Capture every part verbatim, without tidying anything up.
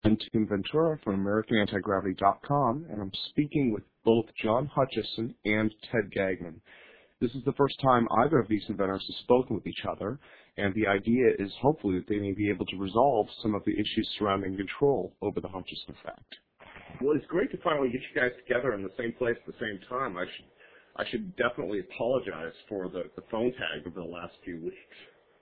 I'm Tim Ventura from American Anti Gravity dot com, and I'm speaking with both John Hutchison and Ted Gagnon. This is the first time either of these inventors has spoken with each other, and the idea is hopefully that they may be able to resolve some of the issues surrounding control over the Hutchison effect. Well, it's great to finally get you guys together in the same place at the same time. I should, I should definitely apologize for the, the phone tag over the last few weeks.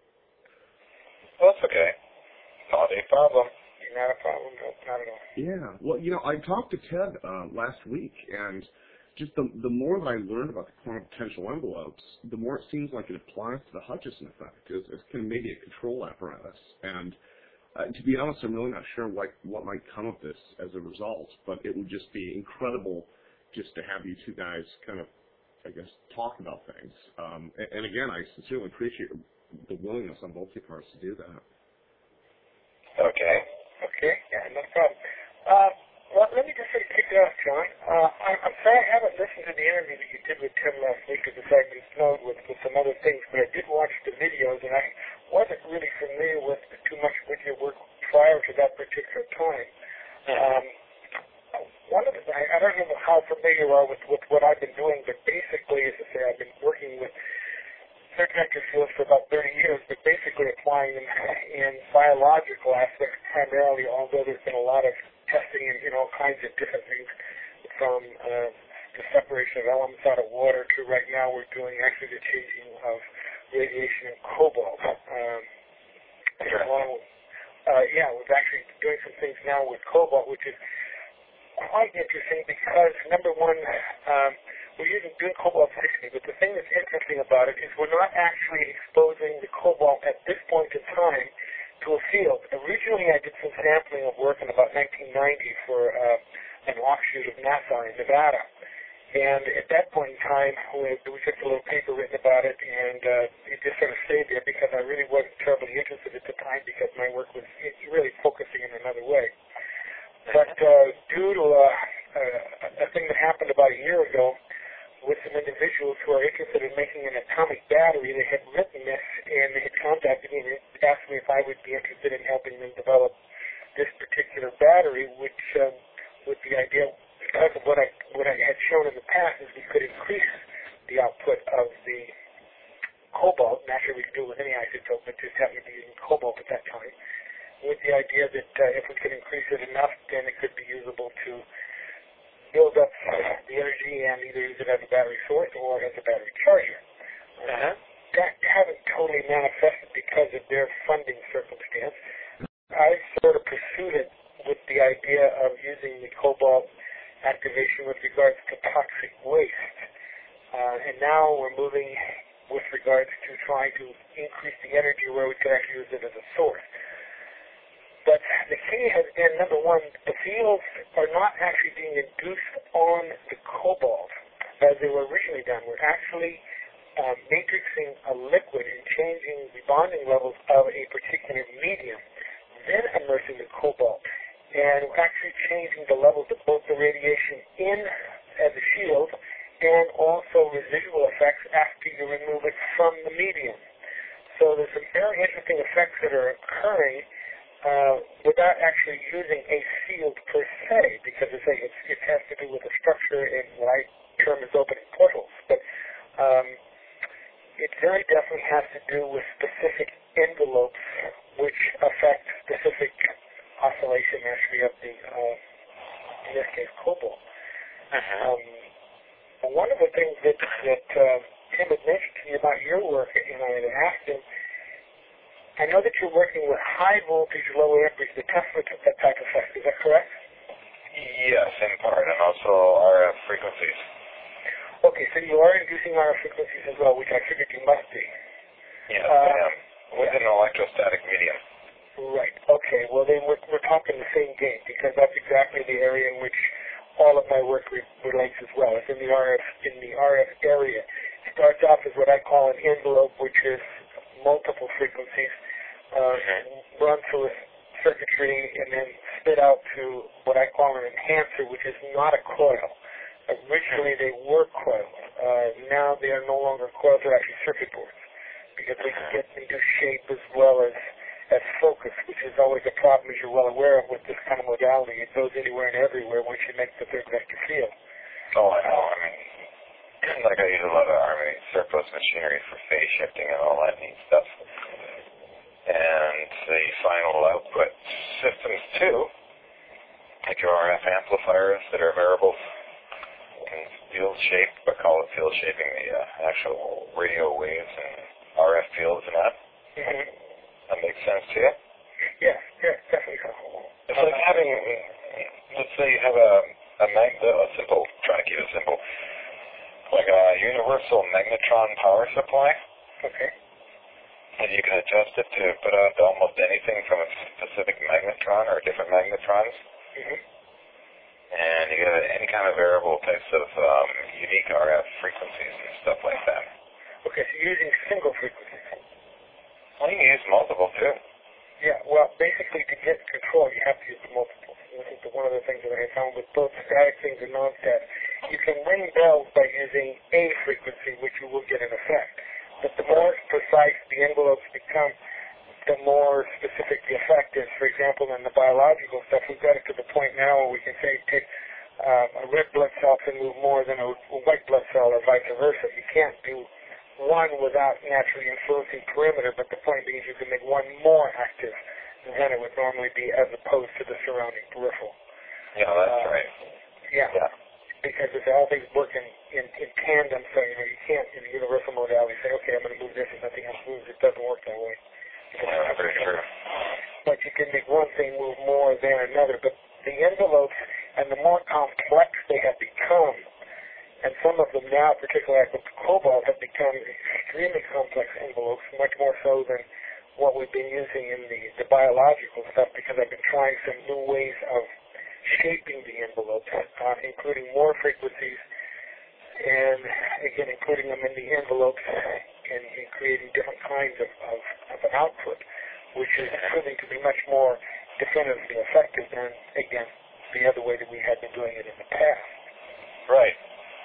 Well, that's okay. Not a problem. Not a problem. No, not at all. Yeah. Well, you know, I talked to Ted uh, last week, and just the the more that I learned about the quantum potential envelopes, the more it seems like it applies to the Hutchison effect. It's, it's kind of maybe a control apparatus. And uh, to be honest, I'm really not sure what, what might come of this as a result, but it would just be incredible just to have you two guys kind of, I guess, talk about things. Um, and, and again, I sincerely appreciate the willingness on both your parts to do that. Okay. Okay. Yeah, no problem. Uh, well, let me just sort of kick it off, John. Uh, I, I'm sorry I haven't listened to the interview that you did with Tim last week because I've been snowed with, with some other things, but I did watch the videos, and I wasn't really familiar with too much with your work prior to that particular time. Um, one of the, I, I don't know how familiar you are with, with what I've been doing, but basically, as I say, I've been working with semiconductor fields for about thirty years, but basically applying them in biological aspects primarily, although there's been a lot of testing in, in all kinds of different things, from uh, the separation of elements out of water to right now we're doing actually the changing of radiation in cobalt. Um, Sure. along with, uh, yeah, we're actually doing some things now with cobalt, which is quite interesting because, number one, um, we're using doing cobalt sixty, but the thing that's interesting about it is we're not actually exposing the cobalt at this point in time to a field. Originally, I did some sampling of work in about nineteen ninety for uh, an offshoot of NASA in Nevada. And at that point in time, we, there was just a little paper written about it, and uh, it just sort of stayed there because I really wasn't terribly interested at the time because my work was really focusing in another way. But uh, due to a, a, a thing that happened about a year ago, with some individuals who are interested in making an atomic battery, they had written this, and they had contacted me and asked me if I would be interested in helping them develop this particular battery, which um, with the idea, because of what I what I had shown in the past, is we could increase the output of the cobalt. Naturally, we could do it with any isotope, but just happened to be using cobalt at that time, with the idea that uh, if we could increase it enough, then it could be usable to build up the energy and either use it as a battery source or as a battery charger. Uh-huh. That hasn't totally manifested because of their funding circumstance. I sort of pursued it with the idea of using the cobalt activation with regards to toxic waste. Uh, and now we're moving with regards to trying to increase the energy where we could actually use it as a source. But the key has been, number one, the fields are not actually being induced on the cobalt as they were originally done. We're actually um, matrixing a liquid and changing the bonding levels of a particular medium, then immersing the cobalt. And we're actually changing the levels of both the radiation in as a shield and also residual effects after you remove it from the medium. So there's some very interesting effects that are occurring Uh, without actually using a field per se, because I say it's, it has to do with the structure and what I term as opening portals. But um, it very definitely has to do with specific envelopes which affect specific oscillation actually of the, uh, in this case, cobalt. Uh-huh. Um, one of the things that, that uh, Tim had mentioned to me about your work, and I had asked him, I know that you're working with high voltage, low amperage, the Tesla type effect. Is that correct? Yes, in part, and also R F frequencies. Okay, so you are inducing R F frequencies as well, which I figured you must be. Yes, um, I am. With an electrostatic medium. Right. Okay. Well, then we're, we're talking the same game because that's exactly the area in which all of my work re- relates as well. It's in the R F in the R F area. It starts off as what I call an envelope, which is multiple frequencies, uh, mm-hmm. run through a circuitry and then spit out to what I call an enhancer, which is not a coil. Originally they were coils. Uh, now they are no longer coils, they're actually circuit boards because they can get into shape as well as, as focus, which is always a problem, as you're well aware of, with this kind kind of modality. It goes anywhere and everywhere once you make the third vector field. Oh, I know. I mean, like I use a lot of Army surplus machinery for phase shifting and all that neat stuff. And the final output systems too, like your R F amplifiers that are variables, can field shape, but call it field shaping the uh, actual radio waves and R F fields and that. Mm-hmm. That makes sense to you? Yeah, yeah, definitely so. It's like having, let's say you have a, a, mag- a simple, trying to keep it simple, like a universal magnetron power supply. Okay. And you can adjust it to put out almost anything from a specific magnetron or different magnetrons. Mm-hmm. And you get any kind of variable types of um, unique R F frequencies and stuff like that. Okay, so you're using single frequencies. Well, you can use multiple too. Yeah, well, basically to get control, you have to use the multiples. And this is the, one of the things that I found with both static things and non-static. You can ring bells by using a frequency, which you will get an effect. But the more precise the envelopes become, the more specific the effect is. For example, in the biological stuff, we've got it to the point now where we can say take um, a red blood cell can move more than a, a white blood cell or vice versa. You can't do one without naturally influencing perimeter, but the point being is you can make one more active than it would normally be as opposed to the surrounding peripheral. Yeah, that's uh, right. Yeah. Yeah. Because it's all things work in, in, in tandem, so you know you can't in the universal modality say, okay, I'm going to move this and nothing else moves. It doesn't work that way. Yeah, very true. But you can make one thing move more than another. But the envelopes and the more complex they have become, and some of them now, particularly like with cobalt, have become extremely complex envelopes, much more so than what we've been using in the, the biological stuff, because I've been trying some new ways of shaping the envelopes, uh, including more frequencies, and again, including them in the envelopes and, and creating different kinds of, of, of an output, which is proving to be much more definitively effective than, again, the other way that we had been doing it in the past. Right.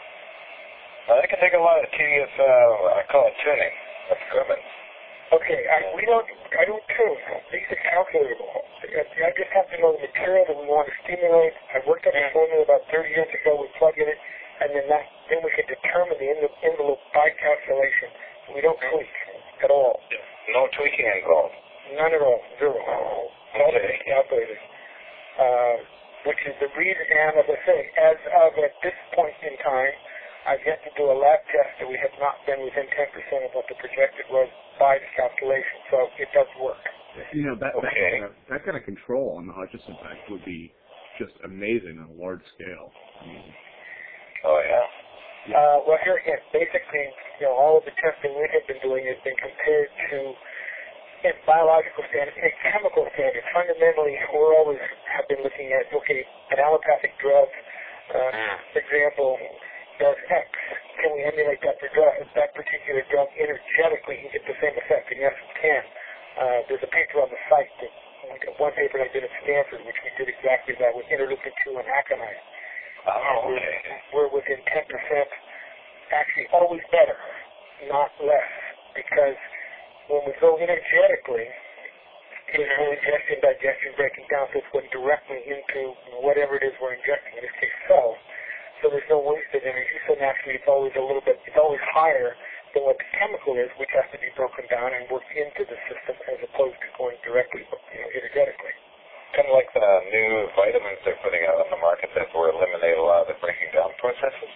Now, that can take a lot of tedious, uh, I call it tuning of equipment. Okay, I, we don't, I don't tune. These are calculatable. I just have to know the material that we want to stimulate. I worked up a formula about thirty years ago. We plug in it, and then that, then we can determine the envelope by calculation. We don't tweak at all. No tweaking involved. None at all. Zero. Okay. Calculated. Uh, which is the reason, and as I say, as of at this point in time, I've yet to do a lab test that we have not been within ten percent of what the projected was by the calculation, so it does work. You know, that, okay. that, that kind of control on the Hutchison effect would be just amazing on a large scale. I mean, oh, yeah? Uh, well, here again, basically, you know, all of the testing we have been doing has been compared to in biological standards and chemical standards. Fundamentally, we're always have been looking at, okay, an allopathic drug, uh, for example, does X. Can we emulate that, drug, that particular drug energetically and get the same effect? And yes, we can. Uh, there's a paper on the site, that, one paper I did at Stanford, which we did exactly that with interleukin two and aconite. Oh, okay. We're, we're within ten percent, actually always better, not less, because when we go energetically, there's no ingestion, digestion, breaking down, so it's going directly into whatever it is we're injecting, in this case cells. So there's no wasted energy, so naturally it's always a little bit, it's always higher than what the chemical is, which has to be broken down and worked into the system as opposed to going directly, you know, energetically. Kind of like the new vitamins they're putting out on the market that will eliminate a lot of the breaking down processes?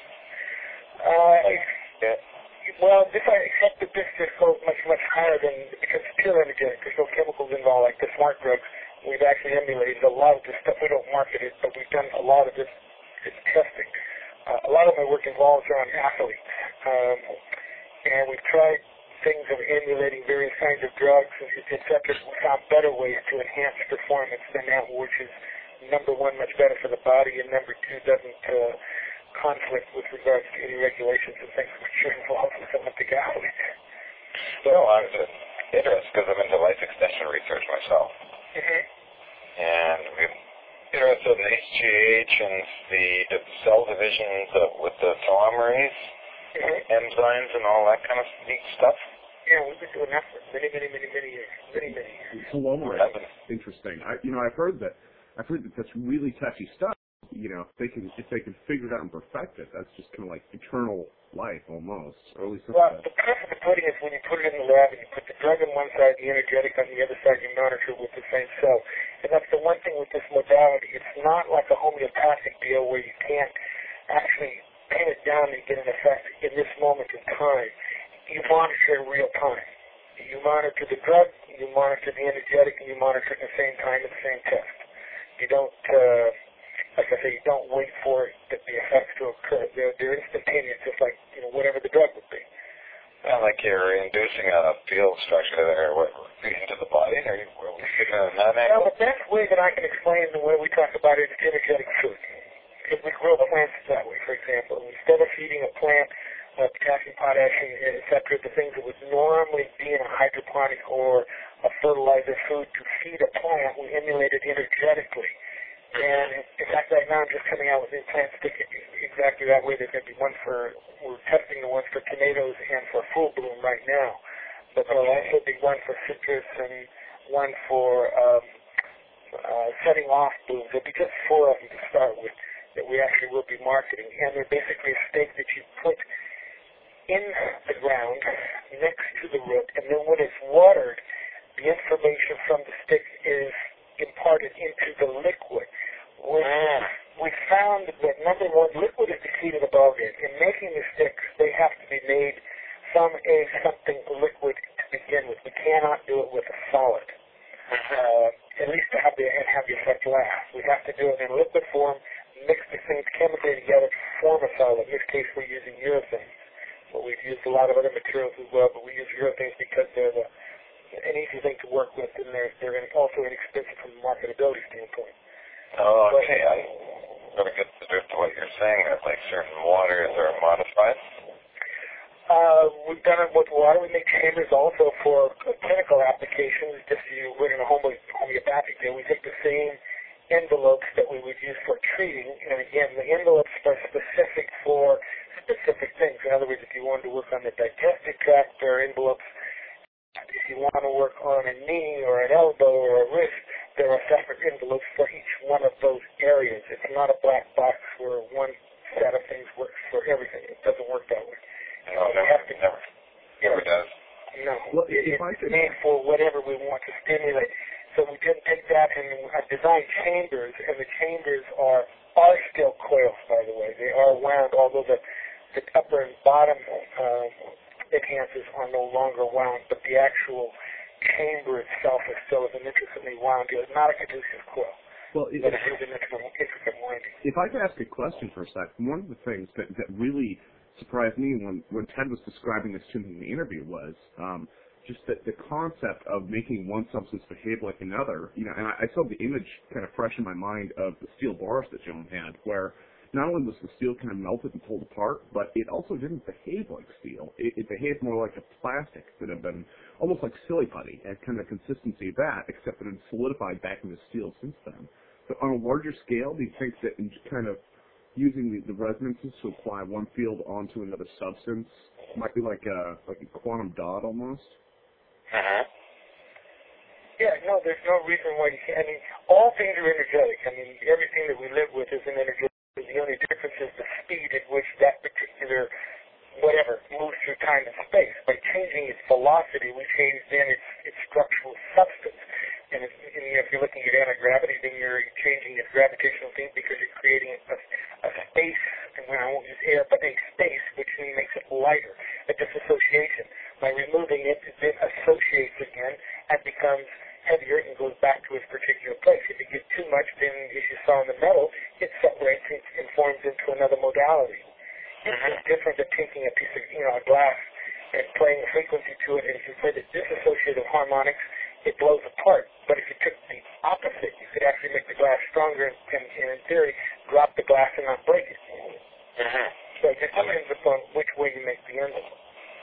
Uh, like, yeah. Well, this I except that this just goes much, much higher than, because it's pure energetic. There's no chemicals involved like the smart drugs. We've actually emulated a lot of this stuff. We don't market it, but we've done a lot of this, this testing. Uh, a lot of my work involves around athletes. Um, and we've tried things of emulating various kinds of drugs, et cetera. We found better ways to enhance performance than that, which is, number one, much better for the body, and number two, doesn't uh, conflict with regards to any regulations and things which are involved with Olympic athletes. So, no, I'm just interested because I'm into life extension research myself. Mm-hmm. And we're interested in H G H and the, the cell divisions of, with the telomerase, mm-hmm. enzymes, and all that kind of neat stuff. Yeah, we've been doing that for many, many, many, many years. Many, many years. Telomerase, interesting. I, you know, I've heard that I've heard that that's really touchy stuff. You know, if they can if they can figure it out and perfect it, that's just kind of like eternal life almost, or at least that's Well, that. the proof of the pudding is when you put it in the lab and you put the drug on one side, the energetic on the other side, you monitor with the same cell. And that's the one thing with this modality. It's not like a homeopathic deal where you can't actually pin it down and get an effect in this moment in time. You monitor in real time. You monitor the drug, you monitor the energetic, and you monitor at the same time at the same test. You don't, uh, like I say, you don't wait for it, the, the effects to occur. They're, they're instantaneous, just like, you know, whatever the drug would be. Not like you're inducing a field structure there what, into the body, or you, are we figuring on that angle? Well, the best way that I can explain the way we talk about it is energetic food. If we grow plants that way, for example, instead of feeding a plant uh, potassium, potash, et cetera, the things that would normally be in a hydroponic or a fertilizer food to feed a plant, we emulate it energetically. And in fact, right now I'm just coming out with new plants exactly that way. There's going to be one for, we're testing the ones for tomatoes and for full bloom right now. But there'll also be one for citrus and one for um, uh, setting off blooms. There'll be just four of them to start with that we actually will be marketing. And they're basically a stake that you put in the ground next to the root, and then when it's watered, the information from the stick is imparted into the liquid. We, we found that, number one, liquid is the key to the ballgame. In making the sticks, they have to be made from a something liquid to begin with. We cannot do it with a solid, uh, at least to have the, and have the effect last. We have to do it in liquid form, mix the things chemically together to form a solid. In this case, we're using urethanes. But we've used a lot of other materials as well, but we use urethanes because they're the, an easy thing to work with, and they're, they're also inexpensive from a marketability standpoint. Oh, okay. I really get the drift of what you're saying, that like certain waters are modified. Uh, we've done it with water. We make chambers also for clinical applications. Just you would in a homo- homeopathic deal. We take the same envelopes that we would use for treating, and again, the envelopes are specific for specific things. In other words, if you wanted to work on the digestive tract, there are envelopes. If you want to work on a knee or an elbow or a wrist, there are separate envelopes for each one of those areas. It's not a black box where one set of things works for everything. It doesn't work that way. No, so never, have to, never, never does. No, well, it, if I it's could... made for whatever we want to stimulate. So we did take that and I designed chambers, and the chambers are are still coils, by the way. They are wound, although the, the upper and bottom uh, enhancers are no longer wound, but the actual chamber itself is still an intricately wound. It is not a caduceus coil, Well, it, but it is an intricate winding. if I could ask a question for a second, one of the things that, that really surprised me when, when Ted was describing this to me in the interview was um, just that the concept of making one substance behave like another. You know, and I, I saw the image kind of fresh in my mind of the steel bars that Joan had, where not only was the steel kind of melted and pulled apart, but it also didn't behave like steel. It, it behaved more like a plastic that had been almost like silly putty, and kind of the consistency of that, except that it had solidified back into steel since then. But on a larger scale, do you think that in kind of using the, the resonances to apply one field onto another substance might be like a like a quantum dot almost? Uh-huh. Yeah, no, there's no reason why you can't. I mean, all things are energetic. I mean, everything that we live with is an energetic. The only difference is the speed at which that particular whatever moves through time and space. By changing its velocity, we change then its, its structural substance. And if, and if you're looking at anti-gravity, then you're changing its gravitational field because you're creating a, a space, and I won't use air, but a space, which makes it lighter, a disassociation. By removing it, it then associates again and becomes heavier and goes back to its particular place. If you get too much, then as you saw in the metal, it separates and, and forms into another modality. It's mm-hmm. just different than taking a piece of, you know, a glass and playing a frequency to it, and if you play the disassociative harmonics, it blows apart. But if you took the opposite, you could actually make the glass stronger and, and, and in theory, drop the glass and not break it. Mm-hmm. So it just depends upon which way you make the envelope.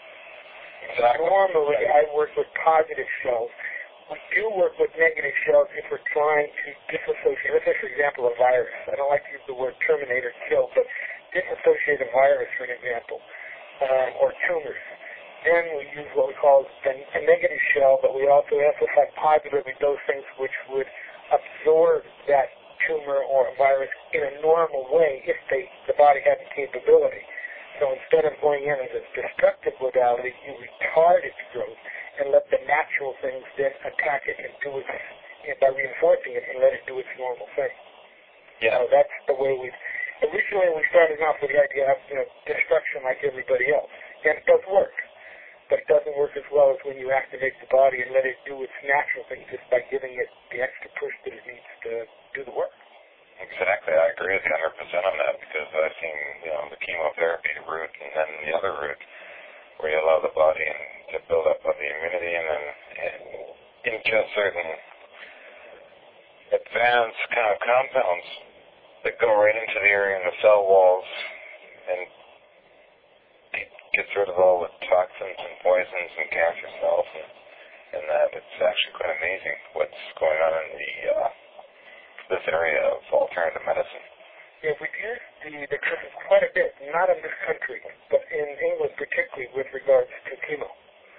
Exactly. Normally, I work with positive shells. We do work with negative shells if we're trying to disassociate. Let's say, for example, a virus. I don't like to use the word terminate or kill, but disassociate a virus, for an example, um, or tumors. Then we use what we call the, a negative shell, but we also amplify positively those things which would absorb that tumor or a virus in a normal way if they, the body had the capability. So instead of going in as a destructive modality, you retard its growth and let the natural things then attack it and do its, you know, by reinforcing it and let it do its normal thing. Yeah. So that's the way we, originally we started off with the idea of, you know, destruction like everybody else. And it does work. But it doesn't work as well as when you activate the body and let it do its natural thing just by giving it the extra push that it needs to do the work. Exactly. I agree with you one hundred percent on that because I've seen, you know, the chemotherapy route and then the other route where you allow the body and to build up of the immunity and then and ingest certain advanced kind of compounds that go right into the area in the cell walls and gets rid of all the toxins and poisons and cancer cells and, and that. It's actually quite amazing what's going on in the uh, this area of alternative medicine. Yeah, we've used the, the term quite a bit, not in this country, but in England particularly with regards to chemo.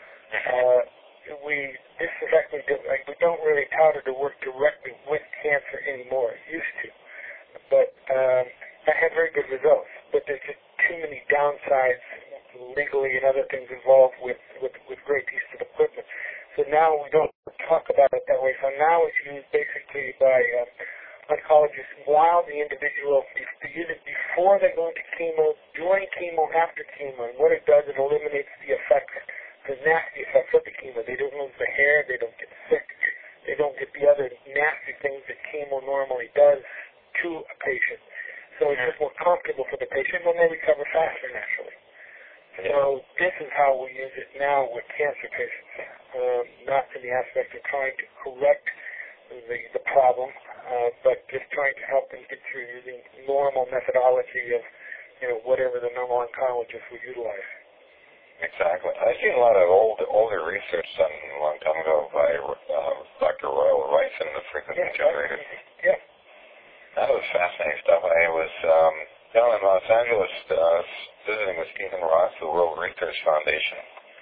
Uh, we, this is actually, like, we don't really tout it to work directly with cancer anymore. It used to. But um, I had very good results. But there's just too many downsides legally and other things involved with, with, with great pieces of equipment. So now we don't talk about it that way. So now it's used basically by uh, oncologists while the individual, they use it before they go into chemo, during chemo, after chemo. And what it does, it eliminates the effects, the nasty effects of the chemo. They don't lose the hair, they don't get sick, they don't get the other nasty things that chemo normally does to a patient. So it's just more comfortable for the patient and they recover faster naturally. So this is how we use it now with cancer patients, um, not in the aspect of trying to correct the, the problem, uh, but just trying to help them get through using normal methodology of, you know, whatever the normal oncologist would utilize. Exactly. I've seen a lot of old, older research done a long time ago by uh, Doctor Royal Rice and the frequency yeah, generator. Yeah. That was fascinating stuff. I was um, down in Los Angeles uh, visiting with Stephen Ross, the World Research Foundation,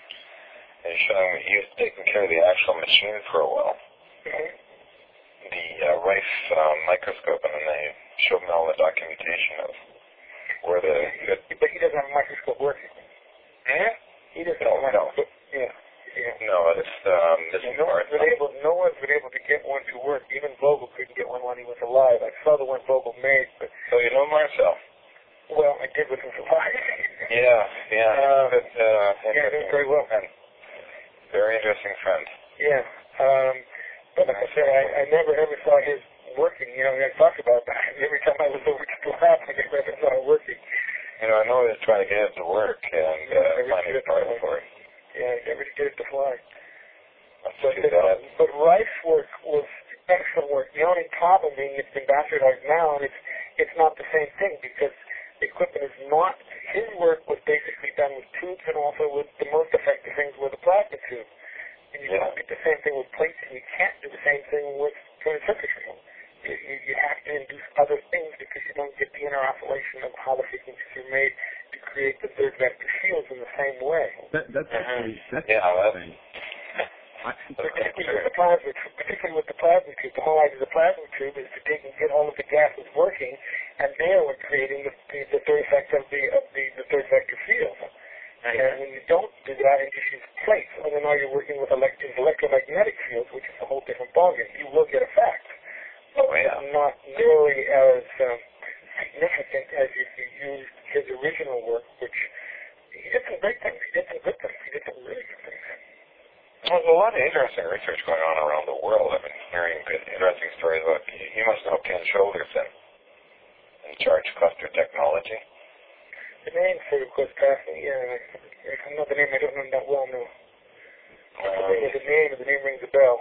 and he's showing me he was taking care of the actual machine for a while, Mm-hmm. the uh, Rice um, microscope, and then they showed me all the documentation of where the... But, but he doesn't have a microscope working. Hmm? He doesn't No, have a no. microscope. Yeah. Yeah. No, it's um, this Yeah, no, one's been able, no one's been able to get one to work. Even Vogel couldn't get one when he was alive. I saw the one Vogel made, but... So you know Marcel? Well, I did with him alive. Yeah, yeah. Uh, but, uh, yeah, doing very well. Friend. Very interesting friend. Yeah. Um, but like I said, I, I never ever saw his working. You know, I talked about that. Every time I was over to the lab, I never ever saw it working. You know, I know he was trying to get it to work and uh, Never find did a part it. for it. Yeah, he never did get it to fly. That's But, too uh, bad. but Rice work was excellent work. The only problem being it's been bastardized now, and it's it's not the same thing because the equipment is not. His work was basically done with tubes and also with the most effective things with a plasma tube. And you Yeah. don't get the same thing with plates, and you can't do the same thing with printed circuitry. You, you, you have to induce other things because you don't get the inner oscillation of how the frequencies are made to create the third vector fields in the same way. That, that's actually, that's Yeah, well, interesting. I, Particularly with the plasma tube, particularly with the plasma tube, the whole idea of the plasma tube is to take and get all of the gases working, and there we're creating the, the, the third vector of the of the, the third vector field. And when you don't do that and just use plates, well, then now you're working with elect- electromagnetic fields, which is a whole different ballgame. You will get effects, Oh, yeah. but not nearly as um, significant as if you used his original work, which he did some great things. He did some good things. He did some really good things. Well, there's a lot of interesting research going on around the world. I've been hearing good, interesting stories about, you, you must know Ken Shoulderson, in charge of cluster technology. The name sort of goes past me. Yeah, if I know the name, I don't know that well, no. Um, the name, the name rings a bell.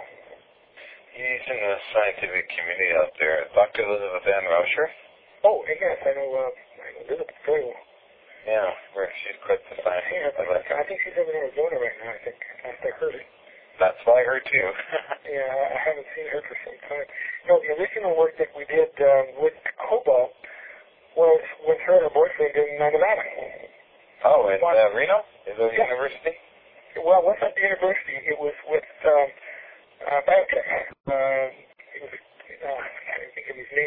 He's in the scientific community out there. Doctor Elizabeth Ann Rauscher? Oh, yes, I know, uh, I know Elizabeth very well. Yeah, where she's quite the scientist. Yeah, I, like I think she's over in Arizona right now, I think. Last I heard it. That's why I heard too. Yeah, I haven't seen her for some time. No, the original work that we did um, with Cobalt was with her and her boyfriend in uh, Nevada. Oh, in uh, Reno? Is it Yeah. university? Well, it wasn't the university. It was with um, uh, biotech. Um, it was, uh, I can't even think of his name now.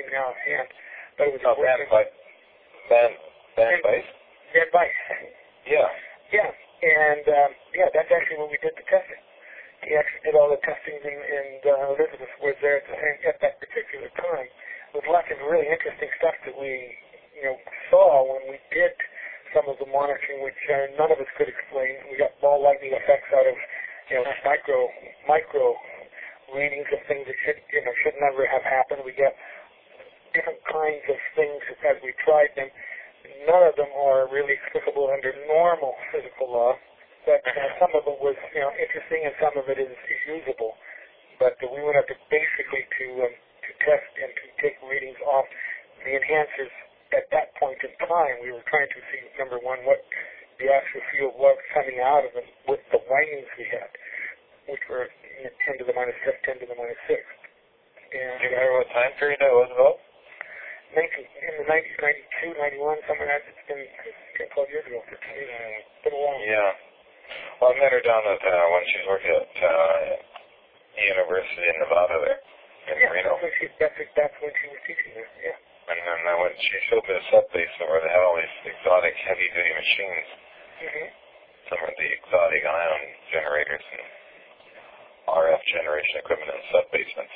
hand. But it was Oh, Van Bice. Van, Van Bice? Van Bice. Yeah. Yeah, and um, yeah, that's actually when we did the testing. He actually did all the testing, and, and uh, Elizabeth was there at, the, at that particular time. With lots of really interesting stuff that we, you know, saw when we did some of the monitoring, which uh, none of us could explain. We got ball lightning effects out of, you know, micro micro readings of things that should, you know, should never have happened. We got different kinds of things as we tried them. None of them are really explicable under normal physical law, but uh, some of it was, you know, interesting, and some of it is, is usable. But uh, we went up to basically to um, to test and to take readings off the enhancers at that point in time. We were trying to see, number one, what the actual field was coming out of them with the windings we had, which were you know, ten to the minus fifth, ten to the minus sixth. And, do you remember what time period that was about? nineteen, in the nineties, ninety-two, ninety-one, something like that. It's been ten, twelve years ago, fifteen years ago. It's been a while. Yeah. Well, I met her down at, uh, when she was working at uh, University of Nevada there in yeah, Reno. That's when, she, that's, that's when she was teaching there, yeah. And then uh, when she showed me the sub basement where they had all these exotic heavy-duty machines, Mm-hmm. some of the exotic ion generators and R F generation equipment in the sub basements.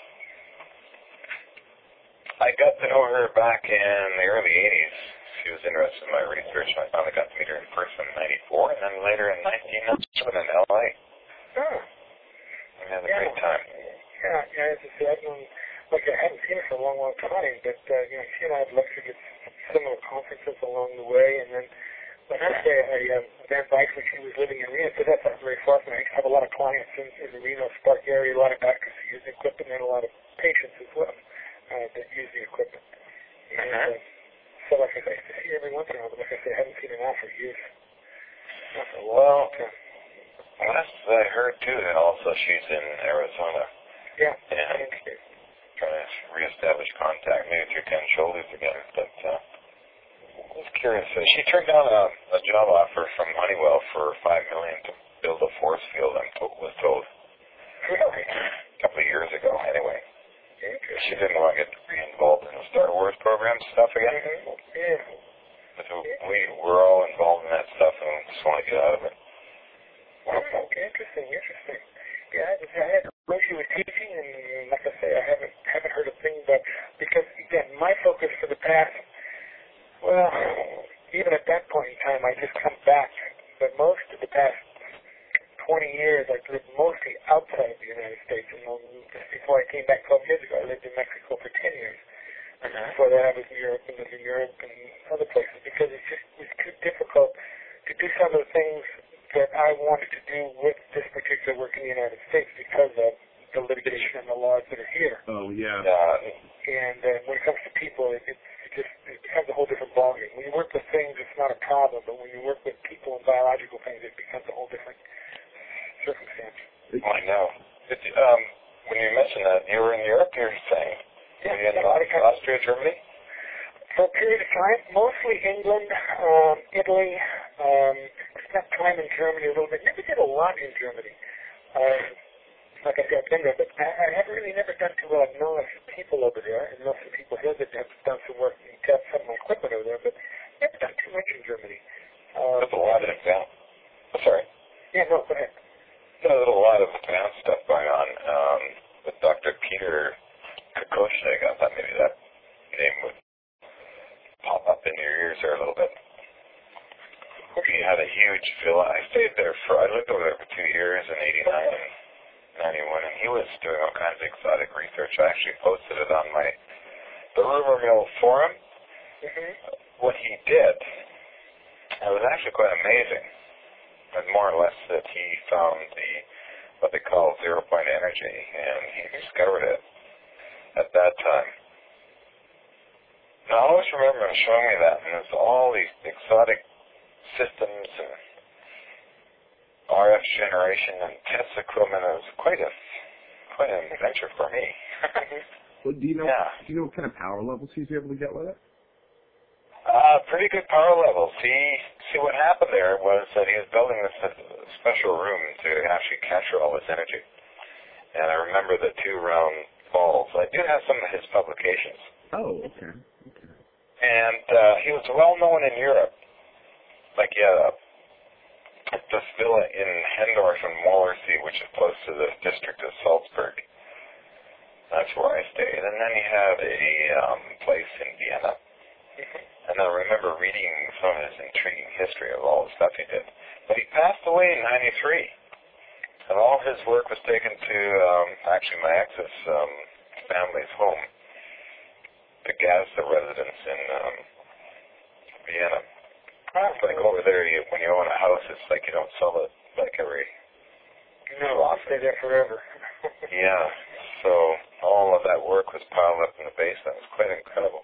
I got to know her back in the early eighties. She was interested in my research, and I finally got to meet her in person in ninety-four, and then later in nineteen ninety-seven in L A. Oh. We had a yeah. great time. Yeah, yeah, as I say, I've known, like I haven't seen her for a long, long time, but, uh, you know, she and I have lectured at similar conferences along the way, and then, like I say, I, um, Van Dyke, when she was living in Reno, so that's not very far from me. I used to have a lot of clients in, in the Reno Spark area, a lot of doctors who use the equipment, and a lot of patients as well uh, that use the equipment. And, Uh-huh. uh, so, like I say, I used to see her every once in a while, but like I say, I haven't seen her now for years. Not for a Well, long time. last I heard, too, that also she's in Arizona. Yeah. And trying to reestablish contact, maybe through Ten Shoulders again. But uh, I was curious. Uh, she turned down a, a job offer from Honeywell for five million dollars to build a force field, I was told. Really? A couple of years ago, anyway. Interesting. She didn't want to get re-involved in the Star Wars program stuff again. Mm-hmm. Yeah. But we were all involved in that stuff and just want to get out of it. Oh, okay, interesting, interesting. Yeah, I, I had when she was teaching, and like I say, I haven't haven't heard a thing, but because again, my focus for the past, well, even at that point in time, I just come back. But most of the past twenty years, I've lived mostly outside the United States. And just before I came back twelve years ago, I lived in Mexico for ten years. Uh-huh. Before that, I was in Europe and lived in Europe and other places because it's just it was too difficult to do some of the things that I wanted to do with this particular work in the United States because of the litigation and the laws that are here. Oh, yeah. Uh, And uh, when it comes to people, it, it, it just it becomes a whole different ballgame. When you work with things, it's not a problem, but when you work with people and biological things, it becomes a whole different circumstance. well, I know. Did you, um, when you mentioned that, you were in Europe, you were saying? Yeah, were you in yeah, I- Austria, Germany? For a period of time, mostly England, um, Italy, um, spent time in Germany a little bit. Never did a lot in Germany. Um, like I said, I've been there, but I, I haven't really never done too well. I've known a few people over there, and know some people here that have done some work and got some of my equipment over there, but never done too much in Germany. Um, There's a lot of advanced, oh, sorry. yeah, no, go ahead. There's a lot of advanced stuff going on um, with Doctor Peter Kokoschnik. I thought maybe that name would pop up in your ears there a little bit. He had a huge villa. I stayed there for, I lived over there for two years in eighty-nine and ninety-one, and he was doing all kinds of exotic research. I actually posted it on my, the Rumor Mill forum. Mm-hmm. What he did, it was actually quite amazing. And more or less that he found the, what they call zero point energy, and he discovered it at that time. Now, I always remember him showing me that, and there's all these exotic systems and R F generation and test equipment. It was quite a quite an adventure for me. Well, do you know? Yeah. Do you know what kind of power levels he's able to get with it? Uh, pretty good power levels. See, see what happened there was that he was building this uh, special room to actually capture all this energy. And I remember the two round balls. I do have some of his publications. Oh, okay. Okay. And uh, he was well known in Europe. Like, yeah, this villa in Hendorf and Wallersee, which is close to the district of Salzburg. That's where I stayed. And then he had a um, place in Vienna. And I remember reading some of his intriguing history of all the stuff he did. But he passed away in ninety-three. And all his work was taken to, um, actually, my ex's um, family's home, the Gazda residence in um, Vienna. It's like over there, you, when you own a house, it's like you don't sell it like every... No, I'll stay there forever. Yeah, so all of that work was piled up in the basement. It was quite incredible.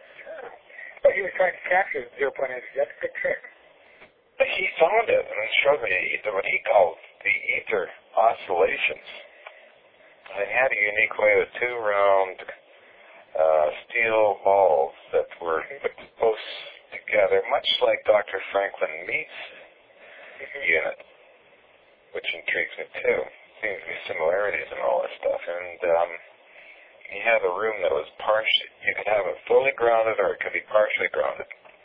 But he was trying to capture the zero point energy. That's a good trick. But he found it and showed me what he called the ether oscillations. And he had a unique way with two round uh, steel balls that were close together, much like Doctor Franklin Mead's unit, which intrigues me too. Seems to be similarities and all this stuff. And um, he had a room that was partially, you could have it fully grounded or it could be partially grounded.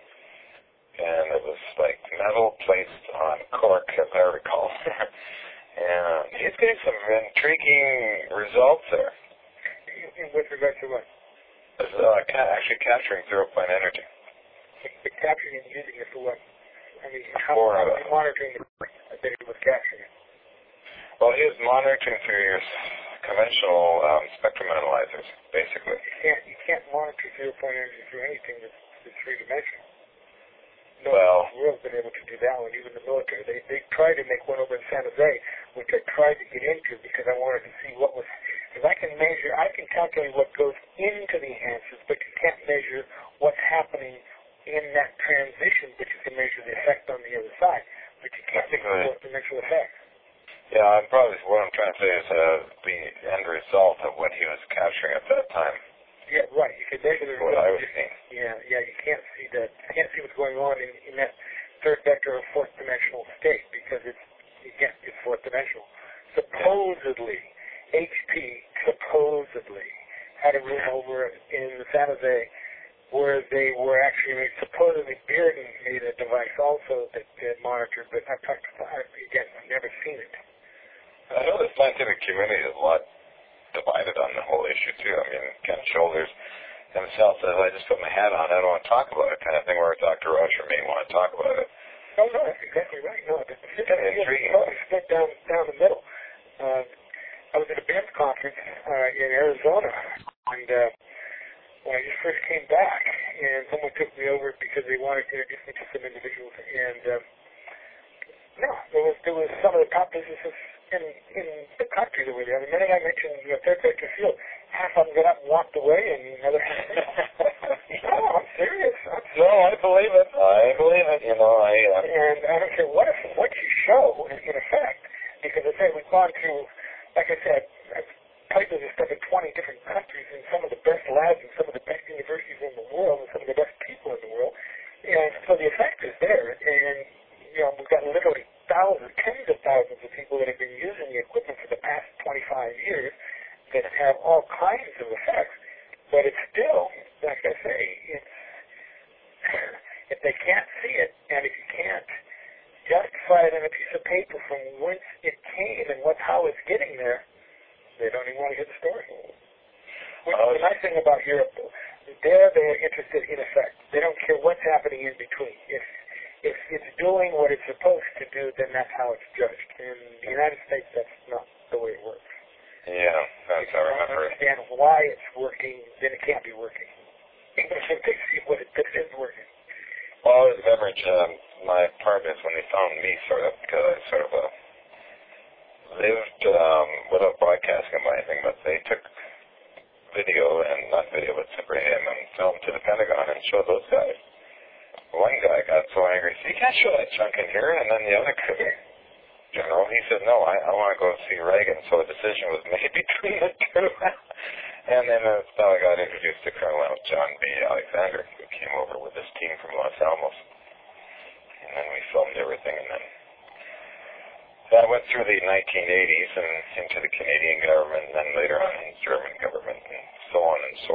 And it was like metal placed on cork, as I recall. And he's getting some intriguing results there. With regard to what? It's, uh, ca- actually capturing zero-point energy. The capturing and using it for what? I mean, how For, are uh, you monitoring the that he was capturing it? Well, he was monitoring through your conventional um, spectrum analyzers, basically. You can't, you can't monitor zero-point energy through anything that's, that's three-dimensional. No Well, one in the world's been able to do that one, even the military. They they tried to make one over in San Jose, which I tried to get into because I wanted to see what was, because I can measure, I can calculate what goes into the answers, but you can't measure what's happening in that transition, but you can measure the effect on the other side, but you can't measure the fourth-dimensional effect. Yeah, I'm probably, what I'm trying to say is uh, the end result of what he was capturing at that time. Yeah, right. You can measure the What I was seeing. Yeah, yeah. You can't see that. You can't see what's going on in, in that third vector or fourth dimensional state because it's you can't. It's fourth dimensional. Supposedly, H P supposedly had a room over in the San Jose where they were actually supposedly Bearden made a device also that uh, monitored, but I've talked to again. I've never seen it. I know the scientific community is a lot divided on the whole issue too. I mean, Ken Shoulders himself says, I just put my hat on, I don't want to talk about it, kind of thing, where Doctor Roger may want to talk about it. Oh, no, that's exactly right. No, it's intriguing. split down, down the middle. Uh, I was at a B I M S conference uh, in Arizona, and uh, when I just first came back, and someone took me over because they wanted to introduce me to some individuals, and uh, no, there was, there was some of the top businesses in, in the country that were there. The minute I mentioned the third vector field, half of them got up and walked away, and another half. No, I'm serious. I'm serious. No, I believe it. I believe it. You know, I. Uh... And I don't care what if, what you show, in, in effect, because I said we've gone through, like I said, I've played with this stuff in twenty different countries, and some of the best labs, and some of the best universities in the world, and some of the best people in the world, and so the effect is there, and you know we've got literally thousands, tens of thousands of people that have been using the equipment for the past twenty-five years that have all kinds of effects, but it's still, like I say, it's, if they can't see it, and if you can't justify it on a piece of paper from whence it came and what how it's getting there, they don't even want to hear the story. Which is the nice thing about Europe, though. There they're interested in effect. They don't care what's happening in between. If If it's doing what it's supposed to do, then that's how it's judged. In the United States, that's not the way it works. Yeah, that's how I remember. If you don't understand why it's working, then it can't be working. Even if they see what it is working. Well, I was beverage, um, my partners, when they found me, sort of, because I sort of uh, lived um, without broadcasting or anything, but they took video, and not video, but separate him, and filmed to the Pentagon and showed those guys. One guy got so angry, he said, you can't show that junk in here. And then the other general, he said, no, I, I want to go see Reagan. So a decision was made between the two. And then uh, so I got introduced to Colonel John B. Alexander, who came over with his team from Los Alamos. And then we filmed everything. And then that went through the nineteen eighties and into the Canadian government, and then later on the German government, and so on and so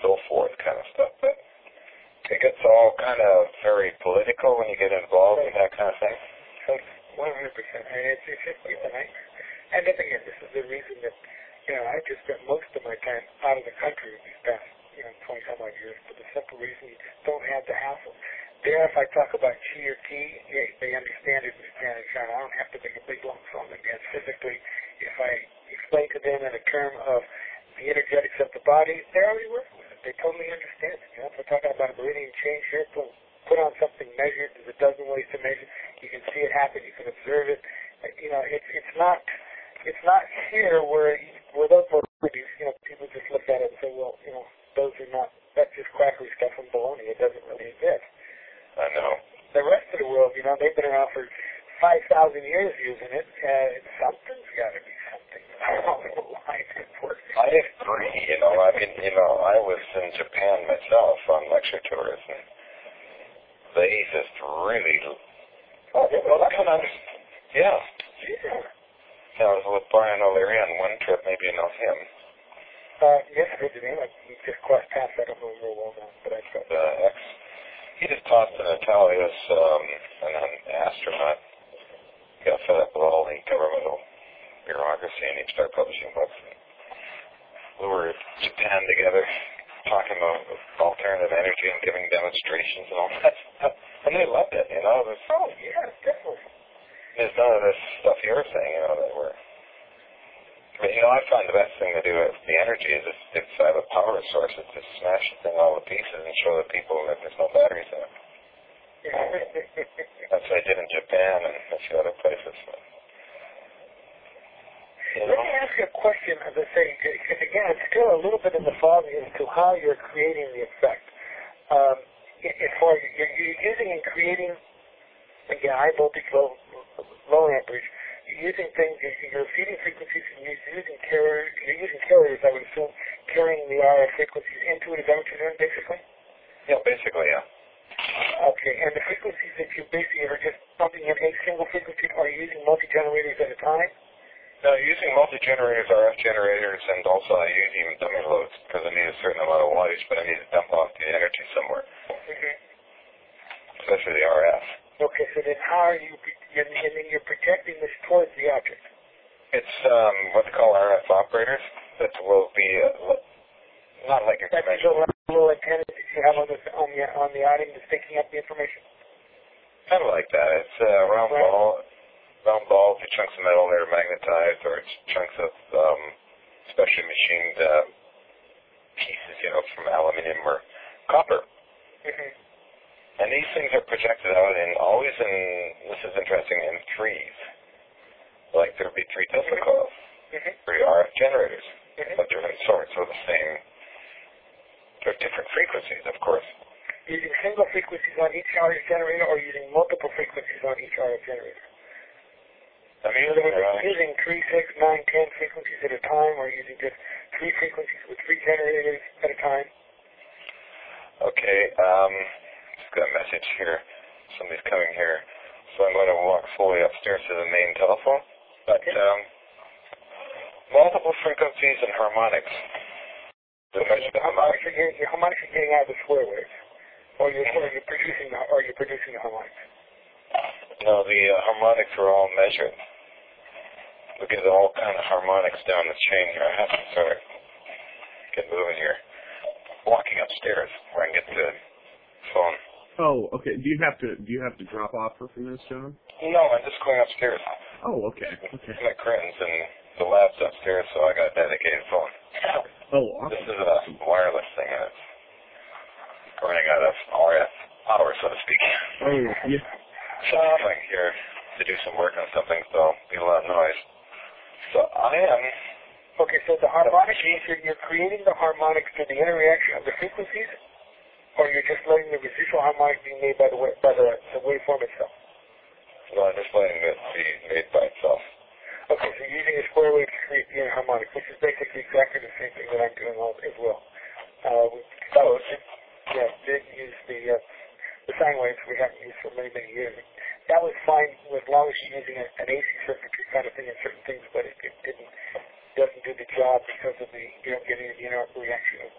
so forth kind of stuff. But it gets all kind of very political when you get involved in that kind of thing. one hundred percent. And it's, it's just it's a nightmare. And then again, this is the reason that, you know, I just spent most of my time out of the country these past, you know, twenty some odd years for the simple reason you just don't have the hassle. There, if I talk about chi or ki, yeah, they understand it in Japan and China. I don't have to make a big long song again. Physically, if I explain to them in a term of the energetics of the body, they're already working with it. They totally understand it. You know, if we're talking about a meridian change here, boom, put on something measured. There's a dozen ways to measure. You can see it happen. You can observe it. You know, it's it's not it's not here where where those modalities, you know, people just look at it and say, well, you know, those are not. That's just quackery stuff and baloney. It doesn't really exist. I know. The rest of the world, you know, they've been around for five thousand years using it. Uh, something's got to be something. I don't know why it works. I agree. You know, I mean, you know, I was in Japan myself on lecture tours, and they just really. Oh, they well, I can understand. Yeah. Yeah. Yeah, I was with Brian O'Leary on one trip. Maybe you know him. Uh, yes, I did. I just crossed paths. I don't know him real well now, but I got the ex. He just tossed in Italy as um, an astronaut. He got fed up with all the governmental bureaucracy, and he started publishing books. We were in Japan together, talking about alternative energy and giving demonstrations and all that stuff. And they loved it, you know. It was, oh, yeah, definitely. There's none of this stuff you were saying, you know, that we're... But, you know, I find the best thing to do with the energy is if, if I have a power source, is to smash the thing all to pieces and show the people that there's no batteries in it. That's what I did in Japan and a few other places. You know? Let me ask you a question, as I say, because again, it's still a little bit in the fog as to how you're creating the effect. Um, as far as you're, you're using and creating, again, high voltage, low, low amperage, you're using things, you're feeding frequencies, and you're using carriers, you're using carriers, I would assume, carrying the R F frequencies into it. Is that what you're doing, basically? Yeah, basically, yeah. Okay, and the frequencies that you basically are just pumping in a single frequency, are you using multi-generators at a time? No, using multi-generators, R F generators, and also I use even dummy loads because I need a certain amount of wattage, but I need to dump off the energy somewhere. Mm-hmm. Especially the R F. Okay, so then how are you, and then you're projecting this towards the object? It's um, what they call R F operators that will be uh, not like a That's the little, little antenna that you have on the, on the, on the item that's picking up the information? Kind of like that. It's a uh, round right. ball, round balls, or chunks of metal that are magnetized, or it's chunks of um, specially machined uh, pieces, you know, from aluminum or copper. Mm-hmm. And these things are projected out in, always in, this is interesting, in threes. Like there would be three Tesla coils, mm-hmm. three R F generators, mm-hmm. of different sorts, so the same, they're different frequencies, of course. Using single frequencies on each R F generator, or using multiple frequencies on each R F generator? I mean, in other words, are you using three, six, nine, ten frequencies at a time, or using just three frequencies with three generators at a time? Okay, um... got a message here. Somebody's coming here. So I'm going to walk slowly upstairs to the main telephone. But um, multiple frequencies and harmonics. Okay. Harmonics are getting, your harmonics are getting out of the square waves. Or you're, or you're producing the or you're producing the harmonics. No, the uh, harmonics are all measured. Look at all kind of harmonics down the chain here. I have to sort of get moving here. Walking upstairs where I can get the phone. Oh, okay. Do you have to do you have to drop off for a few minutes, John? No, I'm just going upstairs. Oh, okay. Okay. My curtains and the lab's upstairs, so I got a dedicated phone. Oh, awesome. This is a wireless thing, and it's running out of R F power, so to speak. Oh, yeah. So I'm going here to do some work on something, so be a lot of noise. So I am. Okay, so the harmonics, you're, you're creating the harmonics through the interaction of the frequencies. Or you're just letting the residual harmonic be made by the way, by the, the waveform itself? No, I'm just letting it be made by itself. Okay, so you're using a square wave to create the harmonic, which is basically exactly the same thing that I'm doing as well. Uh, we oh, yeah, did use the uh, the sine waves we haven't used for many, many years. That was fine as long as you're using a, an A C circuitry kind of thing in certain things, but it, it didn't doesn't do the job because of the you know getting the inner reaction of the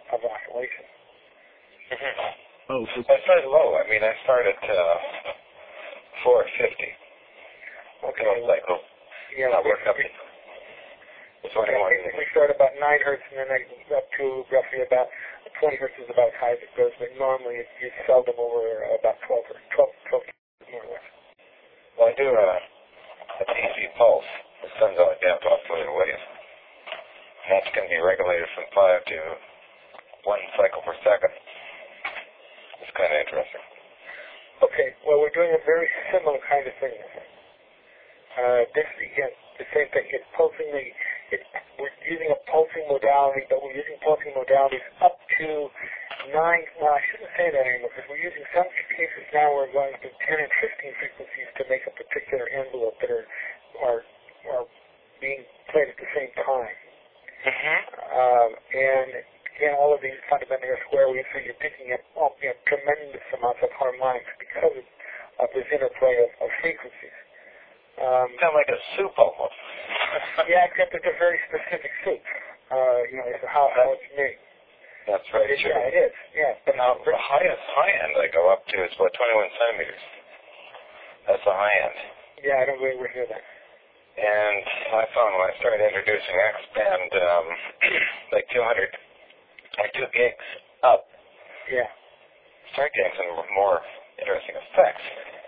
of oscillation. Mm-hmm. Oh, so I started low. I mean, I started uh, four fifty. Okay. Well, cycle. Yeah. Not work up to twenty-one. We start about nine hertz, and then I go up to roughly about twenty hertz is about as high as it goes, but normally it's, it's seldom over about twelve or twelve, twelve more or less. Well, I do a, a D C pulse. It sends out a damped oscillator wave. And that's going to be regulated from five to one cycle per second. It's kind of interesting. Okay, well, we're doing a very similar kind of thing. Uh, this, again, the same thing. It's pulsing the, it's, we're using a pulsing modality, but we're using pulsing modalities up to nine, no, I shouldn't say that anymore, because we're using some cases now we're going to ten and fifteen frequencies to make a particular envelope that are, are, are being played at the same time. Mm-hmm. Um, and again, all of these fundamentally are square waves, so you're picking up oh, you know, tremendous amounts of harmonics because of, of this interplay of, of frequencies. Um, Kind of like a soup almost. yeah, except it's a very specific soup. Uh, you know, it's how, how it's made. That's right. It, Sure. yeah, it is. Yeah, but Now, the highest high end I go up to is about twenty-one centimeters. That's the high end. yeah, I don't really want to hear that. And I found when I started introducing X-band, um, like two hundred, like two gigs up, Yeah. started getting some more interesting effects.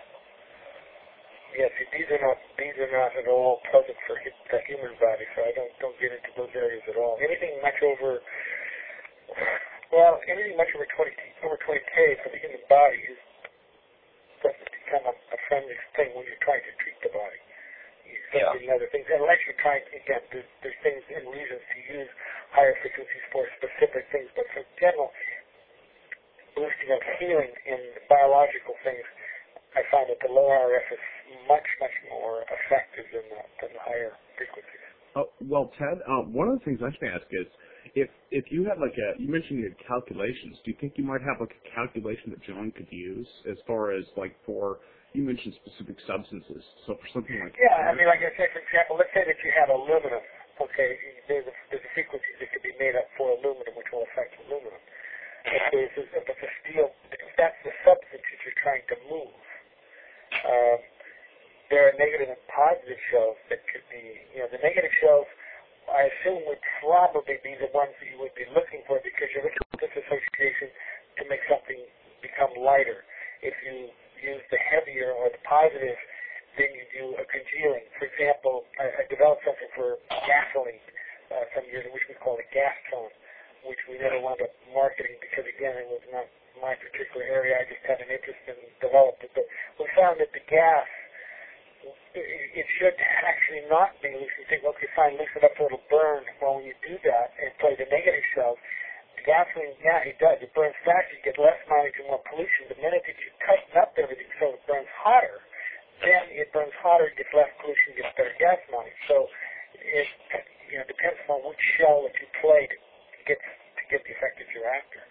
Yes, yeah, these are not these are not at all pleasant for the human body, so I don't don't get into those areas at all. Anything much over, well, anything much over twenty over twenty K for the human body is doesn't become a, a friendly thing when you're trying to treat the body. Yeah. And other things, unless you're trying to, again, there's, there's things and reasons to use higher frequencies for specific things, but for general boosting of healing in biological things, I find that the low R F is much, much more effective than the, than the higher frequencies. Oh, well, Ted, um, one of the things I should ask is, if if you had like a, you mentioned you had calculations, do you think you might have like a calculation that John could use as far as like for, you mentioned specific substances, so for something like Yeah, I mean, like I said, for example, let's say that you have aluminum, okay, there's a, there's a frequency that could be made up for aluminum, which will affect aluminum. If there's a, if it's a steel, if that's the substance that you're trying to move, um, there are negative and positive shells that could be, you know, the negative shells, I assume would probably be the ones that you would be looking for because you're looking for this association to make something become lighter. If you use the heavier or the positive, then you do a congealing. For example, I, I developed something for gasoline uh, some years ago, which we call a gas tone, which we never wound up marketing because, again, it was not my particular area. I just had an interest in developing it. But we found that the gas, it should actually not be loose. You think, okay, fine, loosen it up so it'll burn. Well, when you do that and play the negative shells, the gasoline, yeah, it does. It burns faster. You get less mileage and more pollution. The minute that you tighten up everything so it burns hotter, then it burns hotter, it gets less pollution, gets better gas mileage. So it, you know, depends on which shell that you play to get to get the effect that you're after.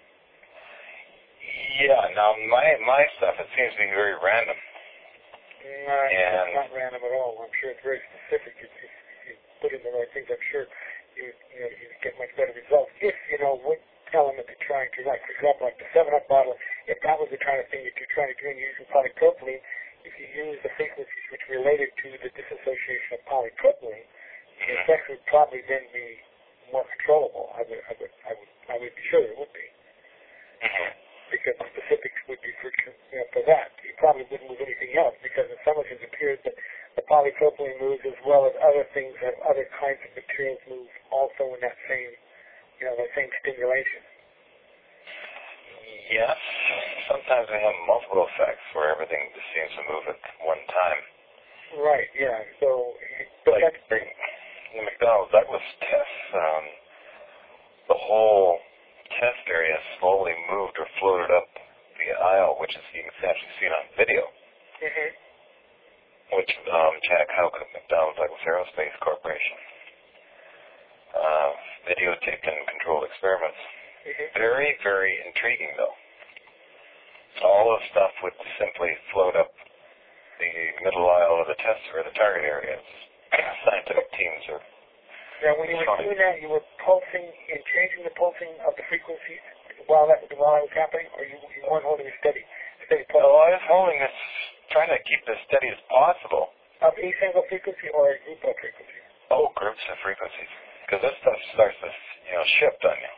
Yeah. Now, my my stuff, it seems to be very random. No, And it's not random at all. I'm sure it's very specific. If, if, if you put in the right things, I'm sure you you know you get much better results if you know what element you're trying to like. For example, like the seven up bottle, if that was the kind of thing that you're trying to do and you're using polypropylene, if you use the frequencies which related to the dissociation of polypropylene, the effects would probably then be more controllable. I would I would I would I would be sure it would be. Because the specifics would be for, you know, for that. You probably wouldn't move anything else because in some ways it appears that the polypropylene moves as well as other things and other kinds of materials move also in that same, you know, that same stimulation. yes, sometimes they have multiple effects where everything just seems to move at one time. Right, yeah. So, but like that's, the, the McDonnell Douglas test, um, the whole test area slowly moved or floated up the aisle, which is you can actually see it on video, mm-hmm. which um, Jack Houck of McDonnell Douglas Aerospace Corporation uh, videotaped and controlled experiments. Mm-hmm. Very, very intriguing, though. All the stuff would simply float up the middle aisle of the test or the target area. Scientific teams are Now, when you were doing that, you were pulsing and changing the pulsing of the frequencies while that while it was happening, or you, you weren't holding it steady? steady pulse? No, I was holding this, trying to keep as steady as possible. Of a single frequency or a group of frequencies? Oh, groups of frequencies. Because this stuff starts to, you know, shift on you.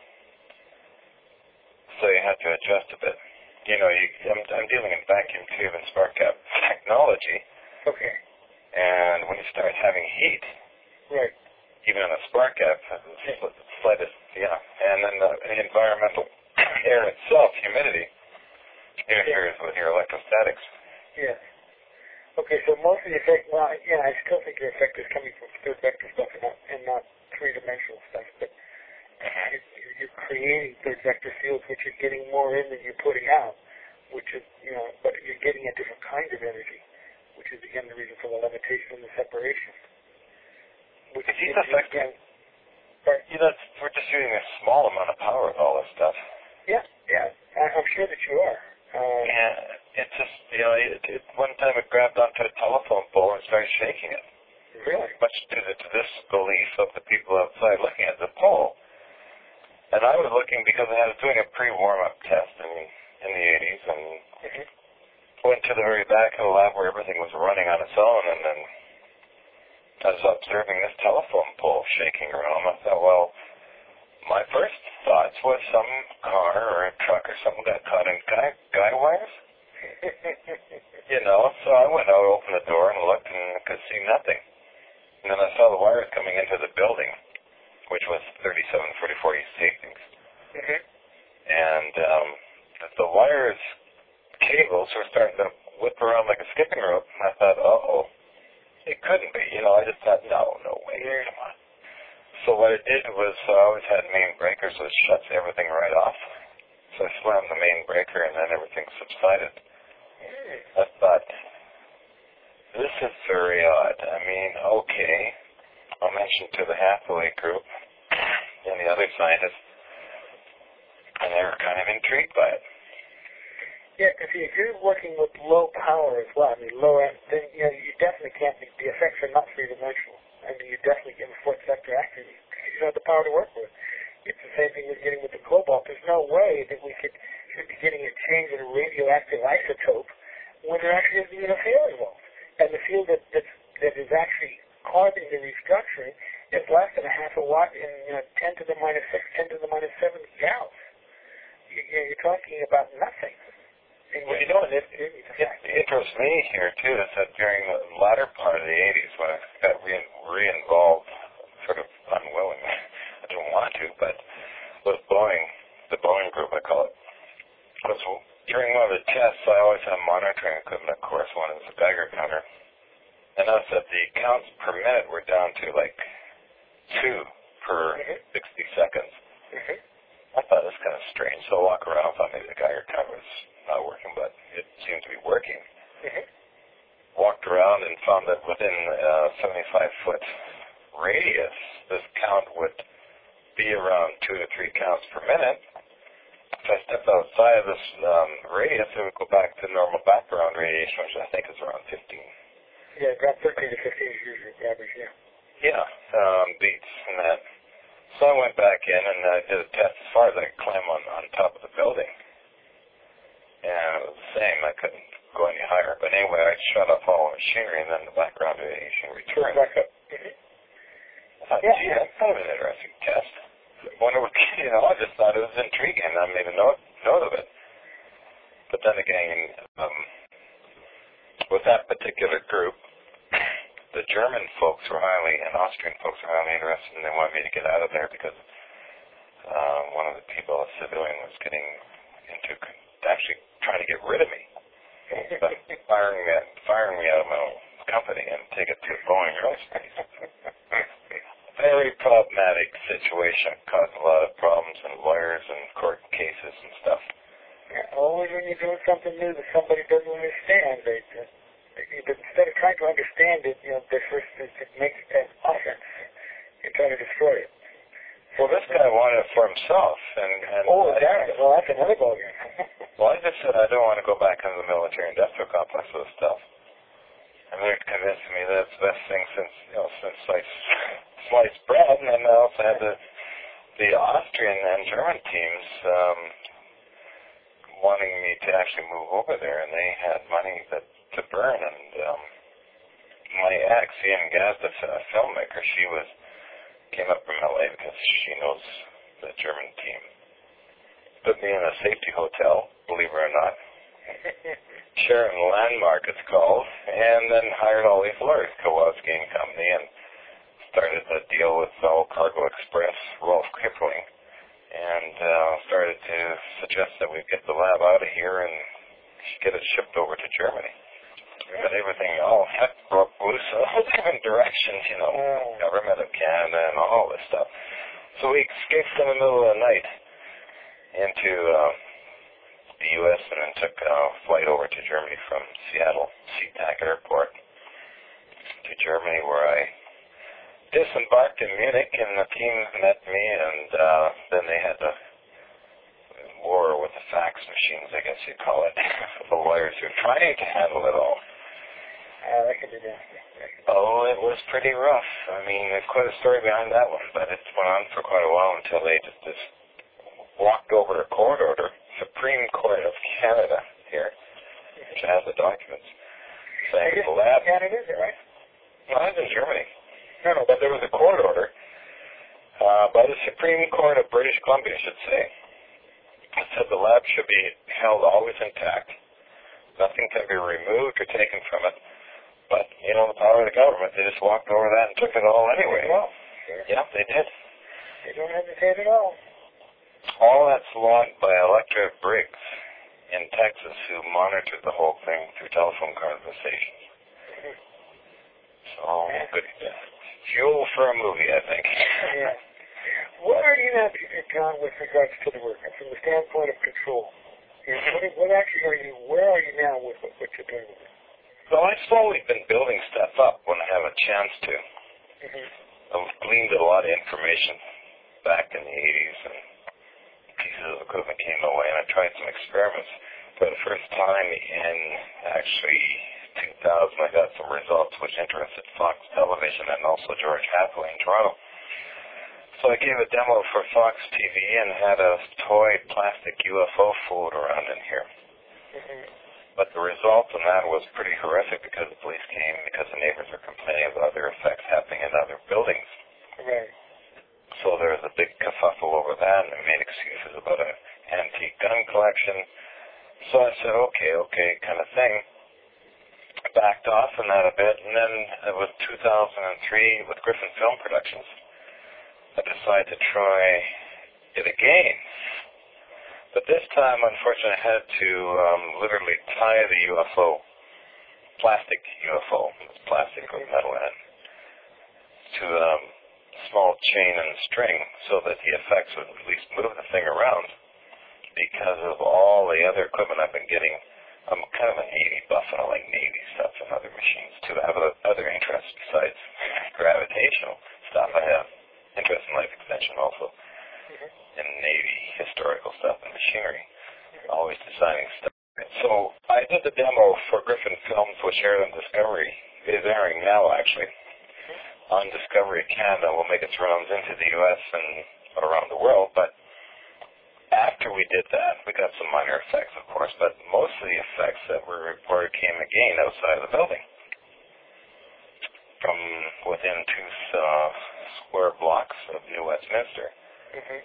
So you have to adjust a bit. You know, you, I'm, I'm dealing in vacuum tube and spark gap technology. Okay. And when you start having heat, right, even in a spark gap, slightest, yeah, and then the, the environmental air itself, humidity, interferes with your electrostatics. Yes. Okay, so most of the effect, well, yeah, I still think your effect is coming from third vector stuff and not, and not three-dimensional stuff, but you're, you're creating third vector fields, which you're getting more in than you're putting out, which is, you know, but you're getting a different kind of energy, which is, again, the reason for the limitation and the separation. Which is these effects, right? You know, we're just using a small amount of power with all this stuff. Yeah, yeah, I'm sure that you are. Um, yeah, it just, you know, it, it, one time it grabbed onto a telephone pole and started shaking it. Really? Much due to, to this belief of the people outside looking at the pole. And I was looking because I was doing a pre-warm-up test in, in the eighties and mm-hmm. went to the very back of the lab where everything was running on its own, and then I was observing this telephone pole shaking around. I thought, well, my first thoughts was some car or a truck or something got caught in guy, guy wires. You know, so I went out, opened the door, and looked, and could see nothing. And then I saw the wires coming into the building, which was thirty-seven forty-four East Hastings. Mm-hmm. And um, the wires, cables were starting to whip around like a skipping rope. And I thought, oh, it couldn't be. You know, I just thought, no, no way, come on. So what I did was uh, I always had main breakers, which shuts everything right off. So I slammed the main breaker, and then everything subsided. I thought, this is very odd. I mean, okay, I'll mention to the Hathaway group and the other scientists, and they were kind of intrigued by it. Yeah, because if you're working with low power as well, I mean, low end, then you know you definitely can't. The effects are not three-dimensional. I mean, you definitely get a fourth sector activity because you don't have the power to work with. It's the same thing we're getting with the cobalt. There's no way that we could should be getting a change in a radioactive isotope when there actually isn't even a field involved. And the field that that's, that is actually causing the restructuring is less than a half a watt in you know, ten to the minus six, ten to the minus seven gauss. You, you're talking about nothing. Well, you know, it, it, it interests me here, too, is that during the latter part of the eighties, when I got re- re-involved, sort of unwillingly, I didn't want to, but with Boeing, the Boeing group, I call it, was during one of the tests, I always have monitoring equipment, of course. One is a Geiger counter. And notice that the counts per minute were down to like two per mm-hmm. sixty seconds. Mm-hmm. I thought it was kind of strange. So I walk around, thought maybe the Geiger counter was not working, but it seemed to be working. Mm-hmm. Walked around and found that within a seventy-five foot radius, this count would be around two to three counts per minute. If I stepped outside of this um, radius, it would go back to normal background radiation, which I think is around fifteen. Yeah, about thirteen to fifteen is usually the average, yeah. Yeah, um, beats and that. So I went back in and I did a test as far as I could climb on, on top of the building. And it was the same. I couldn't go any higher. But anyway, I shut off all the machinery and then the background radiation returned. Back up. Mm-hmm. I thought, yeah, gee, that's kind of an interesting test. Wonder what, you know, I just thought it was intriguing. I made a note, note of it. But then again, um, with that particular group, the German folks were highly, and Austrian folks were highly interested, and they wanted me to get out of there because uh, one of the people, a civilian, was getting into actually trying to get rid of me, but firing me, firing me out of my own company and take it to Boeing Aerospace. Very problematic situation. Caused a lot of problems and lawyers and court cases and stuff. Yeah, always when you're doing something new that somebody doesn't understand, they, they, they instead of trying to understand it, you know, they first they, they make it an offense and try to destroy it. Well, this guy wanted it for himself, and, and oh, I, that, well, that's another ballgame. Well, I just said I don't want to go back into the military-industrial complex with this stuff. And they're convincing me that it's the best thing since, you know, since sliced, sliced bread, and then I also had the the Austrian and German teams um, wanting me to actually move over there, and they had money that, to burn. And um, my ex, Ian Gazda, a filmmaker, she was came up from L A because she knows the German team. Put me in a safety hotel, believe it or not. Sharon Landmark, it's called, and then hired all these lawyers, Kowalski and Company, and started a deal with All Cargo Express, Rolf Kipling, and uh, started to suggest that we get the lab out of here and get it shipped over to Germany. But everything, all heck broke loose in all different directions, you know, oh. Government of Canada and all this stuff. So we escaped in the middle of the night into uh, the U S and then took a flight over to Germany from Seattle SeaTac Airport to Germany, where I disembarked in Munich, and the team met me, and uh, then they had the war with the fax machines, I guess you'd call it, the lawyers who were trying to handle it all. Uh, that could be nasty. Oh, it was pretty rough. I mean, there's quite a story behind that one, but it went on for quite a while until they just, just walked over a court order, Supreme Court of Canada here, which has the documents, saying the lab... Canada, is it, right? No, it's in Germany. No, no, but there was a court order uh, by the Supreme Court of British Columbia, I should say. It said the lab should be held always intact. Nothing can be removed or taken from it. But, you know, the power of the government, they just walked over that and took it all anyway. Well, sure. Yeah, they did. They don't hesitate at all. All that's logged by Electra Briggs in Texas, who monitored the whole thing through telephone conversations. Mm-hmm. So, yeah. Good. Yeah. Fuel for a movie, I think. Yeah. What are you now, John, with regards to the work, from the standpoint of control? You know, what, what actually are you, where are you now with what, what you're doing with it? So I've slowly been building stuff up when I have a chance to. Mm-hmm. I've gleaned a lot of information back in the eighties, and pieces of equipment came my way, and I tried some experiments. For the first time in actually two thousand, I got some results which interested Fox Television and also George Hathaway in Toronto. So I gave a demo for Fox T V and had a toy plastic U F O float around in here. Mm-hmm. But the result on that was pretty horrific because the police came, because the neighbors were complaining about other effects happening in other buildings. Right. So there was a big kerfuffle over that, and they made excuses about an antique gun collection. So I said, okay, okay, kind of thing. I backed off on that a bit, and then it was two thousand three with Griffin Film Productions. I decided to try it again. But this time, unfortunately, I had to um, literally tie the U F O, plastic U F O, it's plastic with metal in it, to a um, small chain and string so that the effects would at least move the thing around. Because of all the other equipment I've been getting, I'm kind of a Navy buff, and I like Navy stuff and other machines too. I have other interests besides gravitational stuff. I have interest in life extension also. And Navy historical stuff and machinery, always designing stuff. So I did the demo for Griffin Films, which aired on Discovery, is airing now actually, on Discovery Canada. Will make its rounds into the U S and around the world, but after we did that, we got some minor effects, of course, but most of the effects that were reported came again outside of the building, from within two uh, square blocks of New Westminster. Mm-hmm.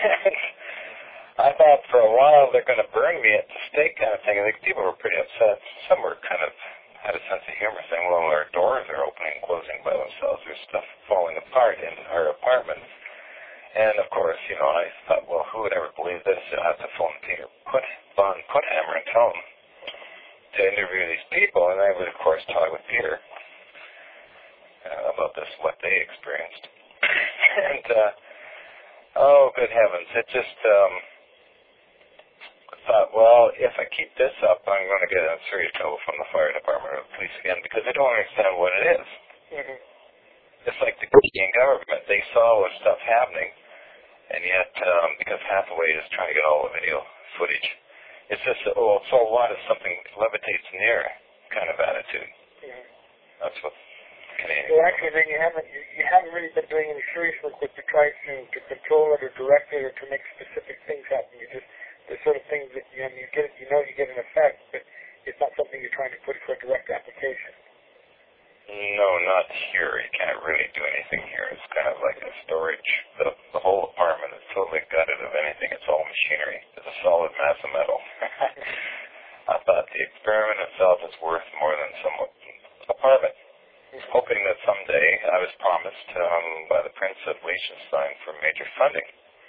I thought for a while they're going to burn me at the stake kind of thing. I think people were pretty upset. Some were kind of had a sense of humor, saying, well, our doors are opening and closing by themselves. There's stuff falling apart in our apartment. And, of course, you know, I thought, well, who would ever believe this? I'll have to phone Peter Put, Von Puthammer and tell him to interview these people. And I would, of course, talk with Peter uh, about this, what they experienced. and, uh, oh, good heavens. It just, um, I thought, well, if I keep this up, I'm going to get in serious trouble from the fire department or the police again, because they don't understand what it is. Mm-hmm. It's like the Canadian government. They saw what stuff happening, and yet, um, because Hathaway is trying to get all the video footage, it's just, oh, so what if something levitates near kind of attitude. Mm-hmm. That's what Canadian. So actually, then you haven't you, you haven't really been doing any serious work with to try to, to control it or direct it or to make specific things happen. You just the sort of things that you know you get you know you get an effect, but it's not something you're trying to put for a direct application. No, not here. You can't really do anything here. It's kind of like a storage. The, the whole apartment is totally gutted of anything. It's all machinery. It's a solid mass of metal. I thought the experiment itself is worth more than some apartment. Hoping that someday I was promised um, by the Prince of Liechtenstein for major funding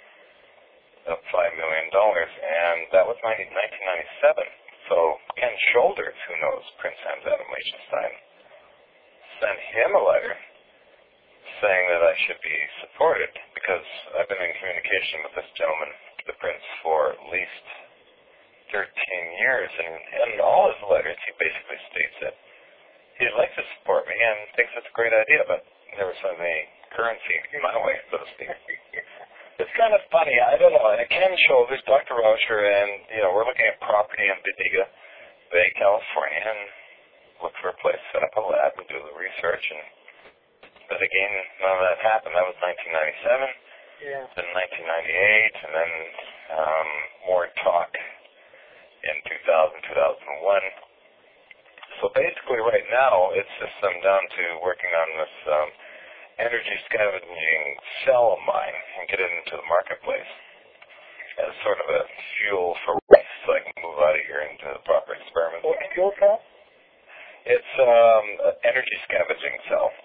of five million dollars, and that was nineteen ninety-seven. So Ken Shoulders, who knows Prince Hans Adam Liechtenstein, sent him a letter saying that I should be supported because I've been in communication with this gentleman, the Prince, for at least thirteen years, and in all his letters he basically states that he'd like to support me and thinks it's a great idea, but there was any currency my way, so to speak. It's kind of funny. I don't know. Ken Shoulders, Doctor Rauscher, and, you know, we're looking at property in Bodega Bay, California, and look for a place, set up a lab, and do the research. And but again, none of that happened. That was nineteen ninety-seven. Yeah. Then nineteen ninety-eight, and then um, more talk in two thousand, two thousand one. So basically, right now, it's just I'm down to working on this um, energy scavenging cell of mine and get it into the marketplace as sort of a fuel for waste, so I can move out of here into the proper experiment. What fuel cell? It's um, an energy scavenging cell.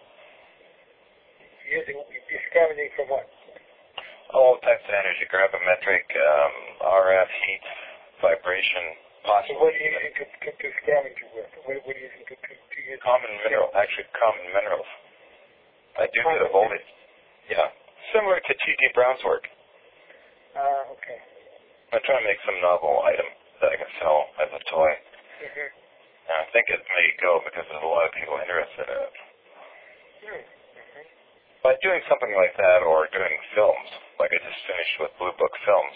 Using you're scavenging from what? All types of energy, gravimetric, um, R F, heat, vibration, possibly. So what are you using to, to, to scavenge it with? What, what are you using to, to, to use? Common mineral, actually common minerals. I do get a voltage. Yeah, similar to T D Brown's work. Ah, uh, okay. I'm trying to make some novel item that I can sell as a toy. Mm-hmm. And I think it may go because there's a lot of people interested in it. Mm-hmm. By doing something like that or doing films, like I just finished with Blue Book Films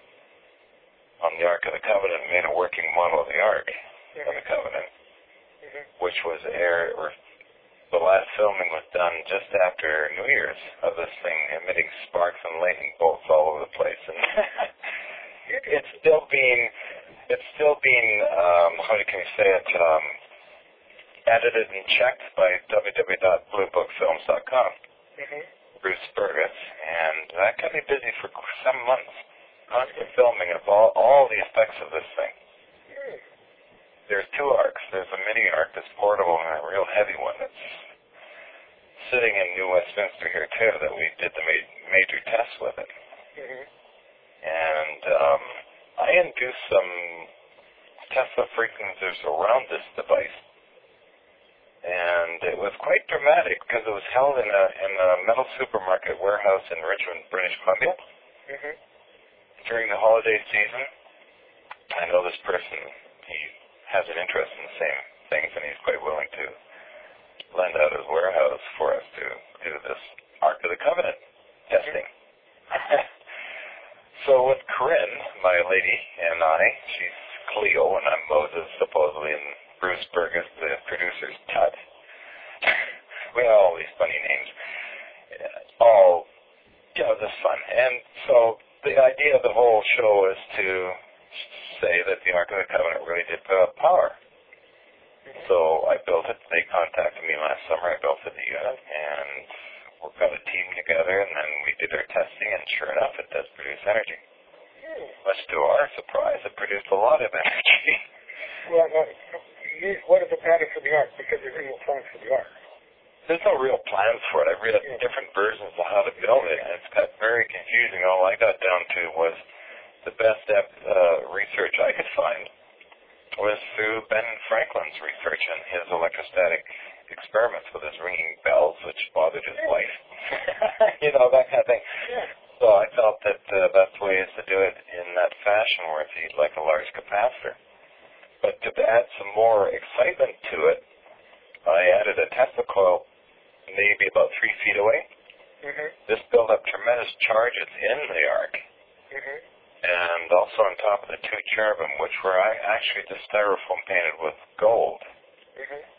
on the Ark of the Covenant, made a working model of the Ark mm-hmm. of the Covenant, mm-hmm. which was aired, or the last filming was done just after New Year's of this thing emitting sparks and lightning bolts all over the place. And it's still being, it's still being, um, how can you say it, um, edited and checked by w w w dot blue book films dot com. Mm-hmm. Bruce Burgess, and that kept me busy for some months. Constant filming of all, all the effects of this thing. Mm. There's two arcs. There's a mini arc that's portable and a real heavy one that's sitting in New Westminster here too, that we did the ma- major tests with it. Mm-hmm. And um, I induced some Tesla frequencies around this device. And it was quite dramatic because it was held in a in a metal supermarket warehouse in Richmond, British Columbia. Mm-hmm. During the holiday season, I know this person, he has an interest in the same things, and he's quite willing to lend out his warehouse for us to do this Ark of the Covenant testing. Mm-hmm. So with Corinne, my lady, and I, she's Cleo, and I'm Moses, supposedly, and Bruce Burgess, the producer's Tut. We have all these funny names. All, you know, this fun. And so the idea of the whole show is to say that the Ark of the Covenant really did put out power. So I built it. They contacted me last summer. I built it, the unit, and we got a team together, and then we did our testing, and sure enough, it does produce energy. Much to our surprise, it produced a lot of energy. Well, no, what are the plans for the Ark? Because there's no plans for the Ark. There's no real plans for it. I've read yeah. different versions of how to build it, and it's got very confusing. All I got down to was the best uh, research I could find was through Ben Franklin's research and his electrostatic experiments with his ringing bells, which bothered his yeah. wife. You know, that kind of thing. Yeah. So I felt that the best way is to do it in that fashion where it's like a large capacitor. But to add some more excitement to it, I added a Tesla coil maybe about three feet away. Mm-hmm. This built up tremendous charges in the Ark. Mm-hmm. And also on top of the two cherubim, which were actually just styrofoam painted with gold. Mm-hmm.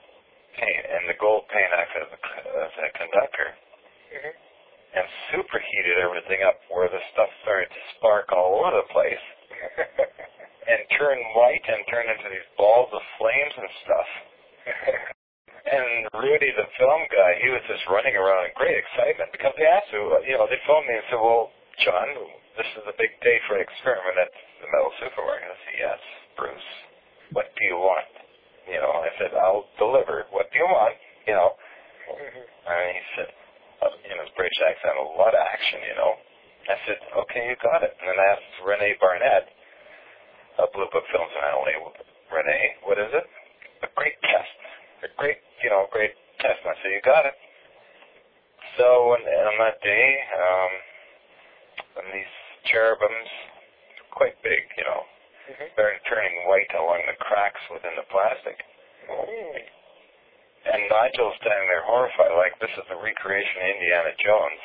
paint, and the gold paint acted as a, as a conductor, Mm-hmm. and superheated everything up where the stuff started to spark all over the place, and turn white and turn into these balls of flames and stuff. And Rudy, the film guy, he was just running around in great excitement because they asked me, you know, they phoned me and said, well, John, this is a big day for an experiment at the metal supermarket. I said, yes, Bruce, what do you want? You know, I said, I'll deliver. What do you want? You know, Mm-hmm. and he said, uh, in his British accent, a lot of action, you know. I said, okay, you got it. And then I asked Renee Barnett of Blue Book Films in L A, Renee, what is it? A great test. A great, you know, great test. And I said, you got it. So on, on that day, um, when these cherubims, quite big, you know, Mm-hmm. started turning white along the cracks within the plastic. Mm. And Nigel's standing there horrified, like this is a recreation of Indiana Jones.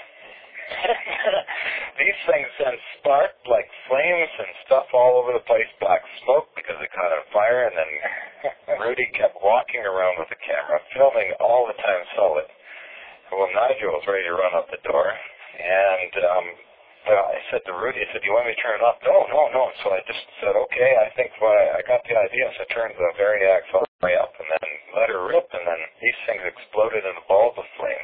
These things then sparked like flames and stuff all over the place, black smoke because it caught on fire, and then Rudy kept walking around with the camera, filming all the time solid. Well, Nigel was ready to run out the door, and um, well, I said to Rudy, I said, do you want me to turn it off? No, no, no. So I just said, okay, I think well, I got the idea. So I turned the Variax all the way up and then let her rip, and then these things exploded into balls of flame.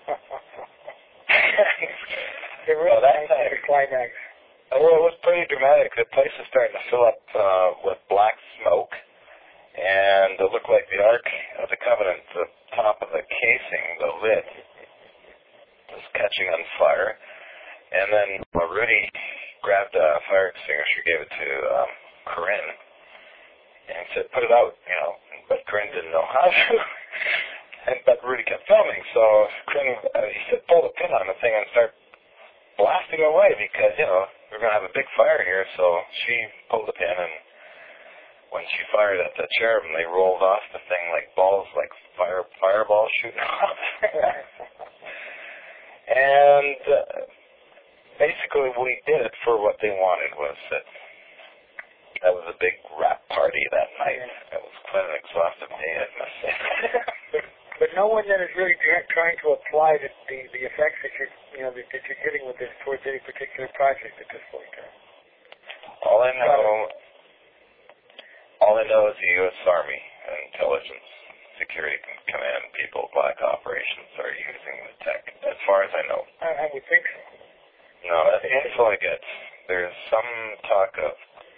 The real well, that nice time, climax. well, it was pretty dramatic. The place was starting to fill up uh, with black smoke, and it looked like the Ark of the Covenant, the top of the casing, the lid, was catching on fire. And then well, Rudy grabbed a fire extinguisher, gave it to um, Corinne, and said, put it out, you know. But Corinne didn't know how to. and But Rudy kept filming, so Corinne, uh, he said, pull the pin on the thing and start blasting away because, you know, we're going to have a big fire here. So she pulled the pin, and when she fired at the cherubim, they rolled off the thing like balls, like fire fireballs shooting off. and... Uh, Basically, we did it for what they wanted. Was that that was a big rap party that night. It was quite an exhaustive day, I must say. but, but no one that is really try- trying to apply the, the, the effects that you're you know that, that you're getting with this towards any particular project at this point. All I know, all I know is the U S Army and intelligence, security command people, black operations are using the tech. As far as I know. I, I would think so. No, that's the info I get. There's some talk of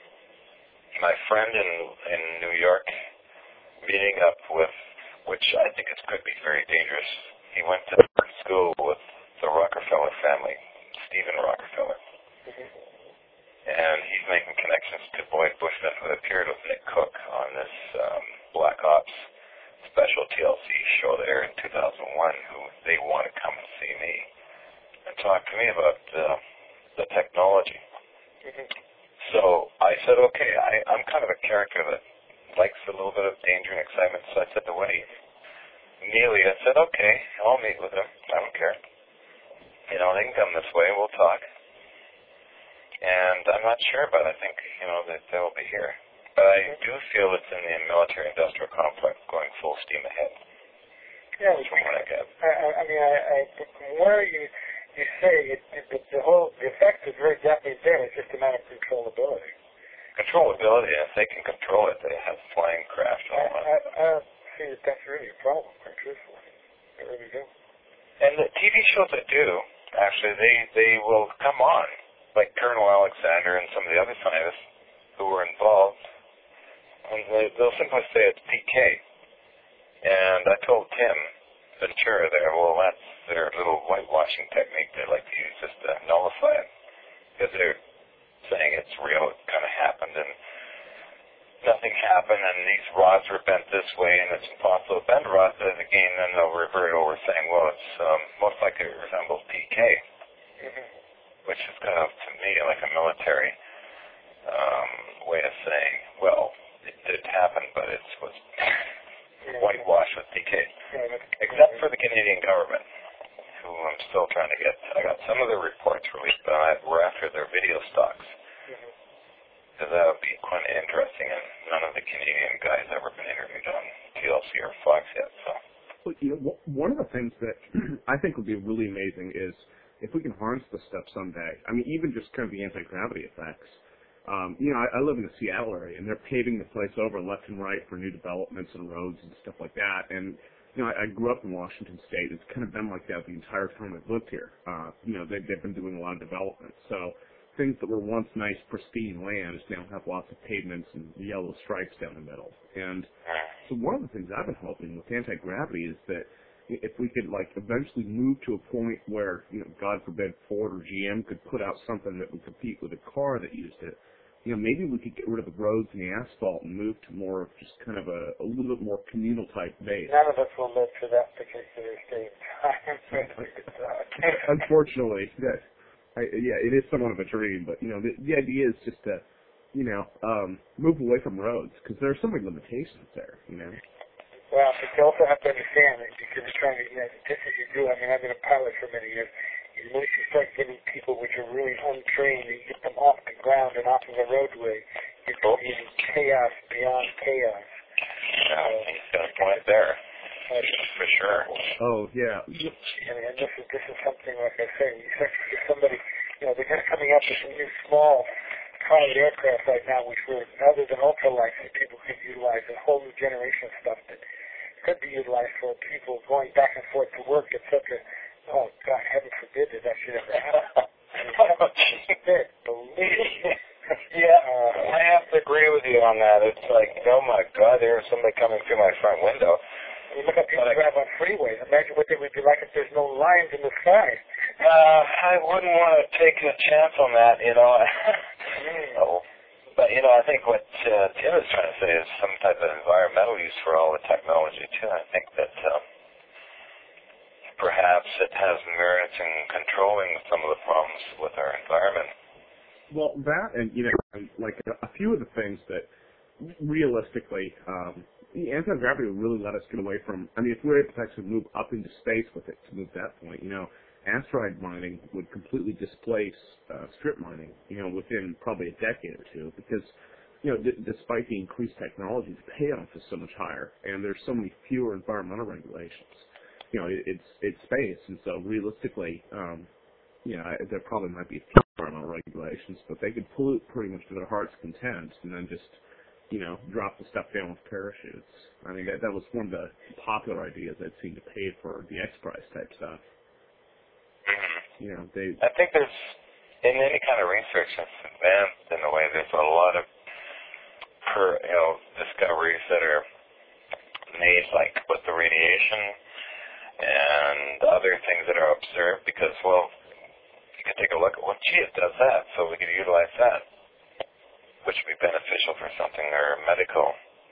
my friend in in New York meeting up with, which I think it could be very dangerous. He went to school with the Rockefeller family, Stephen Rockefeller. Mm-hmm. And he's making connections to Boyd Bushman, who appeared with Nick Cook on this um, Black Ops special T L C show there in two thousand one, who they want to come and see me and talk to me about uh, the technology. Mm-hmm. So I said, okay, I, I'm kind of a character that likes a little bit of danger and excitement, so I said to Woody, immediately I said, okay, I'll meet with him. I don't care. You know, they can come this way, we'll talk. And I'm not sure, but I think, you know, that they'll be here. But I do feel it's in the military-industrial complex going full steam ahead. Yeah, from what I get. I, I, I mean, I, I, from where you you say it, it, the, the whole the effect is very definitely there. It's just a matter of controllability. Controllability. If they can control it, they have flying craft and I, all that. I, I don't see that that's really a problem, quite truthfully. I really do. And the T V shows that do, actually, they they will come on, like Colonel Alexander and some of the other scientists who were involved, and they, they'll simply say it's P K. And I told Tim Ventura there, well, that's their little whitewashing technique they like to use just to nullify it. Because they're saying it's real, it kind of happened, and nothing happened, and these rods were bent this way, and it's impossible to bend rods. And again, then they'll revert over saying, well, it's um, most likely it resembles P K, Mm-hmm. which is kind of, to me, like a military um, way of saying, well, it did happen, but it was whitewashed with P K. Yeah, Except for the Canadian government, who I'm still trying to get. I got some of their reports released, but I, we're after their video stocks. Mm-hmm. Because that would be quite interesting, and none of the Canadian guys ever been interviewed on T L C or Fox yet, so. Well, you know, one of the things that I think would be really amazing is if we can harness this stuff someday. I mean, even just kind of the anti-gravity effects. Um, you know, I, I live in the Seattle area, and they're paving the place over left and right for new developments and roads and stuff like that. And, you know, I, I grew up in Washington State. It's kind of been like that the entire time I've lived here. Uh, you know, they, they've been doing a lot of development. So things that were once nice, pristine lands now have lots of pavements and yellow stripes down the middle. And so one of the things I've been hoping with anti-gravity is that if we could, like, eventually move to a point where, you know, God forbid, Ford or G M could put out something that would compete with a car that used it, you know, maybe we could get rid of the roads and the asphalt and move to more of just kind of a, a little bit more communal type base. None of us will live to that particular state. Unfortunately, that, I, yeah, it is somewhat of a dream, but, you know, the, the idea is just to, you know, um, move away from roads, because there are so many limitations there, you know. Well, but you also have to understand that because you're trying to, you know, just as you do, I mean, I've been a pilot for many years, is once you start getting people which are really untrained and you get them off the ground and off of the roadway, you're creating chaos beyond chaos. Yeah, he's got a point there. Uh, for sure. Oh, yeah. And, and this is this is something, like I say, you start to get somebody, you know, they're just coming up with some new small private aircraft right now, which were, other than ultralights, that people could utilize, a whole new generation of stuff that could be utilized for people going back and forth to work, et cetera. Oh, God, heaven forbid that that should ever happen. Believe me. Yeah, uh, I have to agree with you on that. It's like, oh my God, there's somebody coming through my front window. I mean, look at people drive on freeways. Imagine what they would be like if there's no lines in the sky. Uh, I wouldn't want to take a chance on that, you know. mm. But, you know, I think what uh, Tim is trying to say is some type of environmental use for all the technology, too. I think that um, perhaps it has merit in controlling some of the problems with our environment. Well, that and, you know, like a, a few of the things that realistically, um, the anti-gravity would really let us get away from, I mean, if we were able to actually move up into space with it to move that point, you know, asteroid mining would completely displace uh, strip mining, you know, within probably a decade or two because, you know, d- despite the increased technology, the payoff is so much higher and there's so many fewer environmental regulations. You know, it, it's it's space, and so realistically, um, you know, there probably might be a few environmental regulations, but they could pollute pretty much to their heart's content and then just, you know, drop the stuff down with parachutes. I mean, that, that was one of the popular ideas I'd seen to pay for the X Prize type stuff. Mm-hmm. You know, they. I think there's, in any kind of research that's advanced in a way, there's a lot of, per, you know, discoveries that are made, like with the radiation and other things that are observed, because, well, you can take a look at, well, gee, it does that, so we could utilize that, which would be beneficial for something or medical,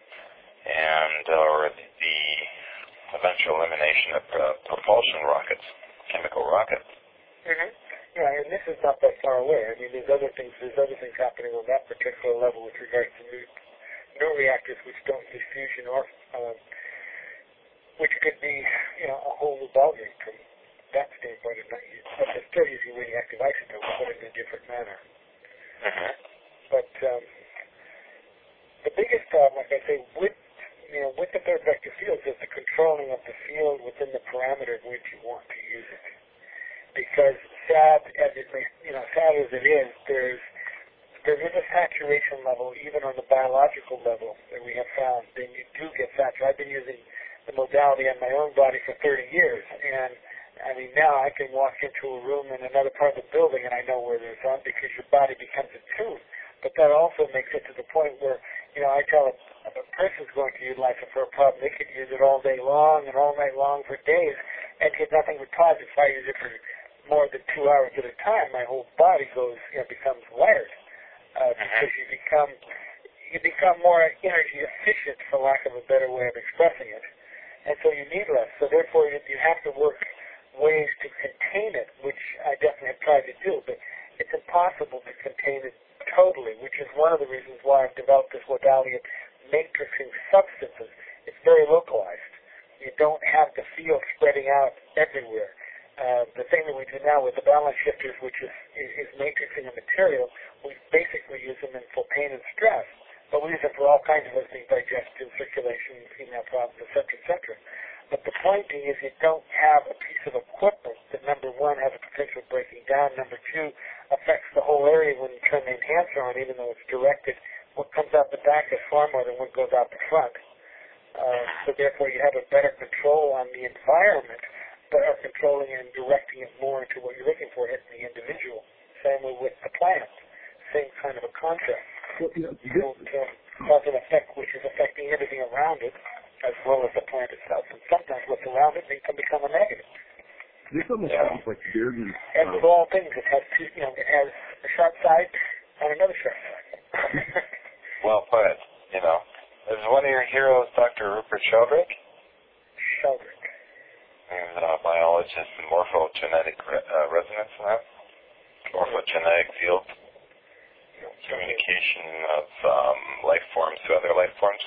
and or the eventual elimination of uh, propulsion rockets, chemical rockets. Mm-hmm. Yeah, and this is not that far away. I mean, there's other things. There's other things happening on that particular level with regards to new, new reactors which don't use fusion or, um, which could be, you know, a whole new ballgame from that standpoint. Of not use, but they're still using radioactive isotopes, but in a different manner. Mm-hmm. But um, the biggest problem, like I say, with you know, with the third vector fields is the controlling of the field within the parameter in which you want to use it. Because sad as it may, you know, sad as it is, there's there is a saturation level even on the biological level that we have found. Then you do get saturated. I've been using the modality on my own body for thirty years, and I mean now I can walk into a room in another part of the building and I know where there's on because your body becomes attuned. But that also makes it to the point where, you know, I tell a, a person's going to utilize it for a problem, they could use it all day long and all night long for days and get nothing but positive. If I use it for more than two hours at a time, my whole body goes, you know, becomes wired uh, because you become you become more energy efficient, for lack of a better way of expressing it, and so you need less. So therefore, you, you have to work ways to contain it, which I definitely have tried to do, but it's impossible to contain it totally, which is one of the reasons why I've developed this modality of matrixing substances. It's very localized. You don't have the field spreading out everywhere. Uh, the thing that we do now with the balance shifters, which is, is, is matrixing a material, we basically use them in full pain and stress. But we use them for all kinds of other things, digestion, circulation, female problems, et cetera, et cetera. But the point you don't have a piece of equipment that, number one, has a potential of breaking down, number two, affects the whole area when you turn the enhancer on, even though it's directed. What comes out the back is far more than what goes out the front. Uh, so therefore you have a better control on the environment, but are controlling and directing it more into what you're looking for in the individual. Same way with the plant. Same kind of a concept. Well, you know, You don't uh, cause an effect which is affecting everything around it, as well as the plant itself. And sometimes what's around it can become a negative. this almost Yeah. sounds like Bearden. And Uh, with all things, it has two, you know, it has a sharp side and another sharp side. Well put. You know, is one of your heroes Doctor Rupert Sheldrake? Sheldrake. He's a biologist in morphogenetic re- uh, resonance lab. Morphogenetic field. Communication of um, life forms to other life forms.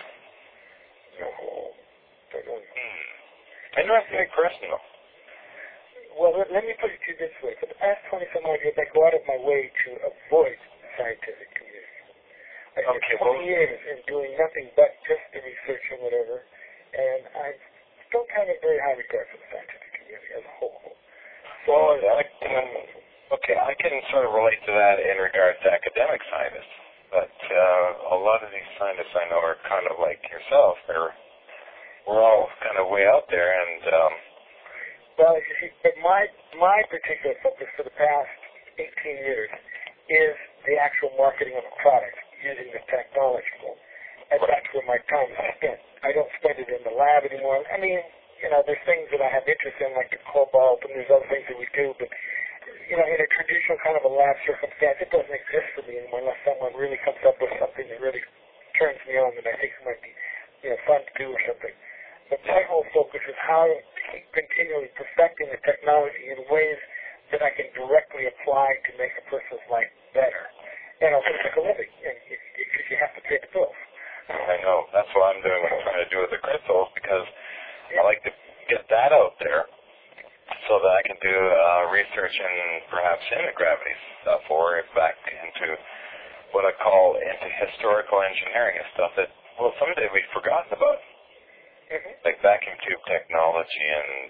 Hmm. Interesting person, though. Well, let, let me put it to you this way. For the past twenty-some odd years, I go out of my way to avoid the scientific community. I spent Okay, twenty well- years in doing nothing but just the research and whatever, and I don't have a very high regard for the scientific community as a whole. So, Well, I can, okay, I can sort of relate to that in regards to academic scientists, but uh, a lot of these scientists I know are kind of like yourself. They're, we're all kind of way out there, and um, well, you see, but my my particular focus for the past eighteen years is the actual marketing of a product using the technology, and that's where my time is spent. I don't spend it in the lab anymore. I mean, you know, there's things that I have interest in, like the cobalt, and there's other things that we do, but, you know, in a traditional kind of a lab circumstance, it doesn't exist for me anymore unless someone really comes up with something that really turns me on that I think might be, you know, fun to do or something. But my whole focus is how to keep continually perfecting the technology in ways that I can directly apply to make a person's life better. And also make a living, and because you have to pay the bills. I know that's what I'm doing. What I'm trying to do with the crystals, because I like to get that out there so that I can do uh, research in perhaps anti-gravity stuff, or back into what I call into historical engineering and stuff that, well, someday we've forgotten about. Mm-hmm. Like vacuum tube technology and,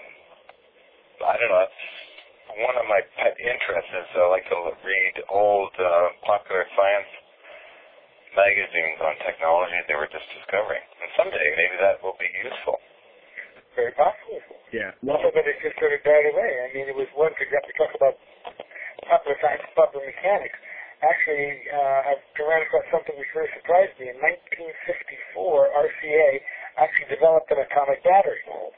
uh, I don't know, that's one of my pet interests is I like to read old uh, popular science magazines on technology they were just discovering. And someday maybe that will be useful. Very possible. yeah. Well, Well, but it just sort of died away. I mean, it was one, for example, we talk about popular science, popular mechanics. Actually, uh, I've ran across something which really surprised me. In nineteen fifty-four, R C A actually developed an atomic battery.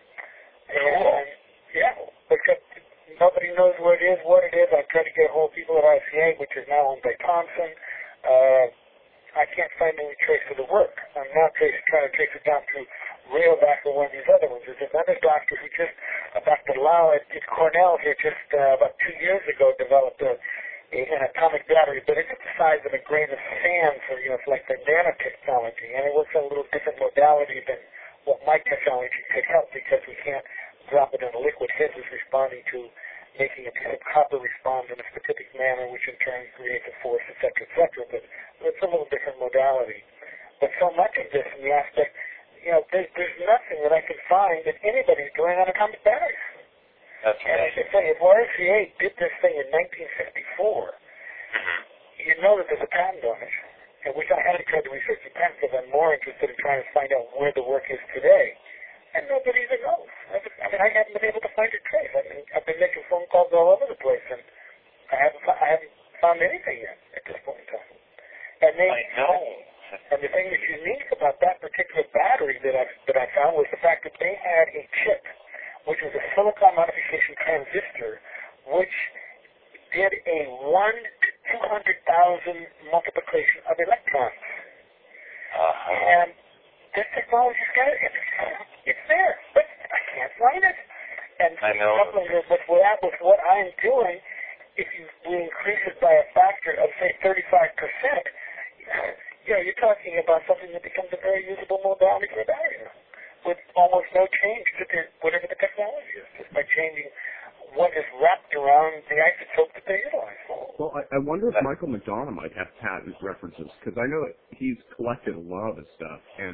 And, yeah, except nobody knows what it is, what it is. I've tried to get a hold of people at R C A, which is now owned by Thomson. Uh, I can't find any trace of the work. I'm now trace, trying to trace it down to Railback or one of these other ones. There's another doctor who just, uh, Doctor Lau at, at Cornell here just uh, about two years ago developed a, a, an atomic battery, but it's the size of a grain of sand for, you know, it's like the nanotechnology, and it works on a little different modality than what my technology could help because we can't drop it in a liquid phase is responding to making a piece of copper respond in a specific manner, which in turn creates a force, et cetera, et cetera. But it's a little different modality. But so much of this in the aspect, you know, there's, there's nothing that I can find that anybody's doing on atomic batteries. That's And I amazing. should say, if R C A did this thing in nineteen fifty-four, you know that there's a patent on it, and which I haven't tried to research the patent because I'm more interested in trying to find out where the work is today. And nobody even knows. I mean, I haven't been able to find a trace. I mean, I've been making phone calls all over the place, and I haven't, I haven't found anything yet at this point in time. And they, I know. and the thing that's unique about that particular battery that I that I found was the fact that they had a chip, which was a silicon modification transistor, which did a one to two hundred thousand multiplication of electrons. Uh-huh. And this technology's got it. It's there, but I can't find it. And I know. coupling it with what, with what I'm doing, if you increase it by a factor of, say, thirty-five percent, you know, you're talking about something that becomes a very usable modality for a battery with almost no change to the, whatever the technology is, just by changing what is wrapped around the isotope that they utilize. well, I, I wonder if Michael McDonough might have patent references because I know that he's collected a lot of this stuff, and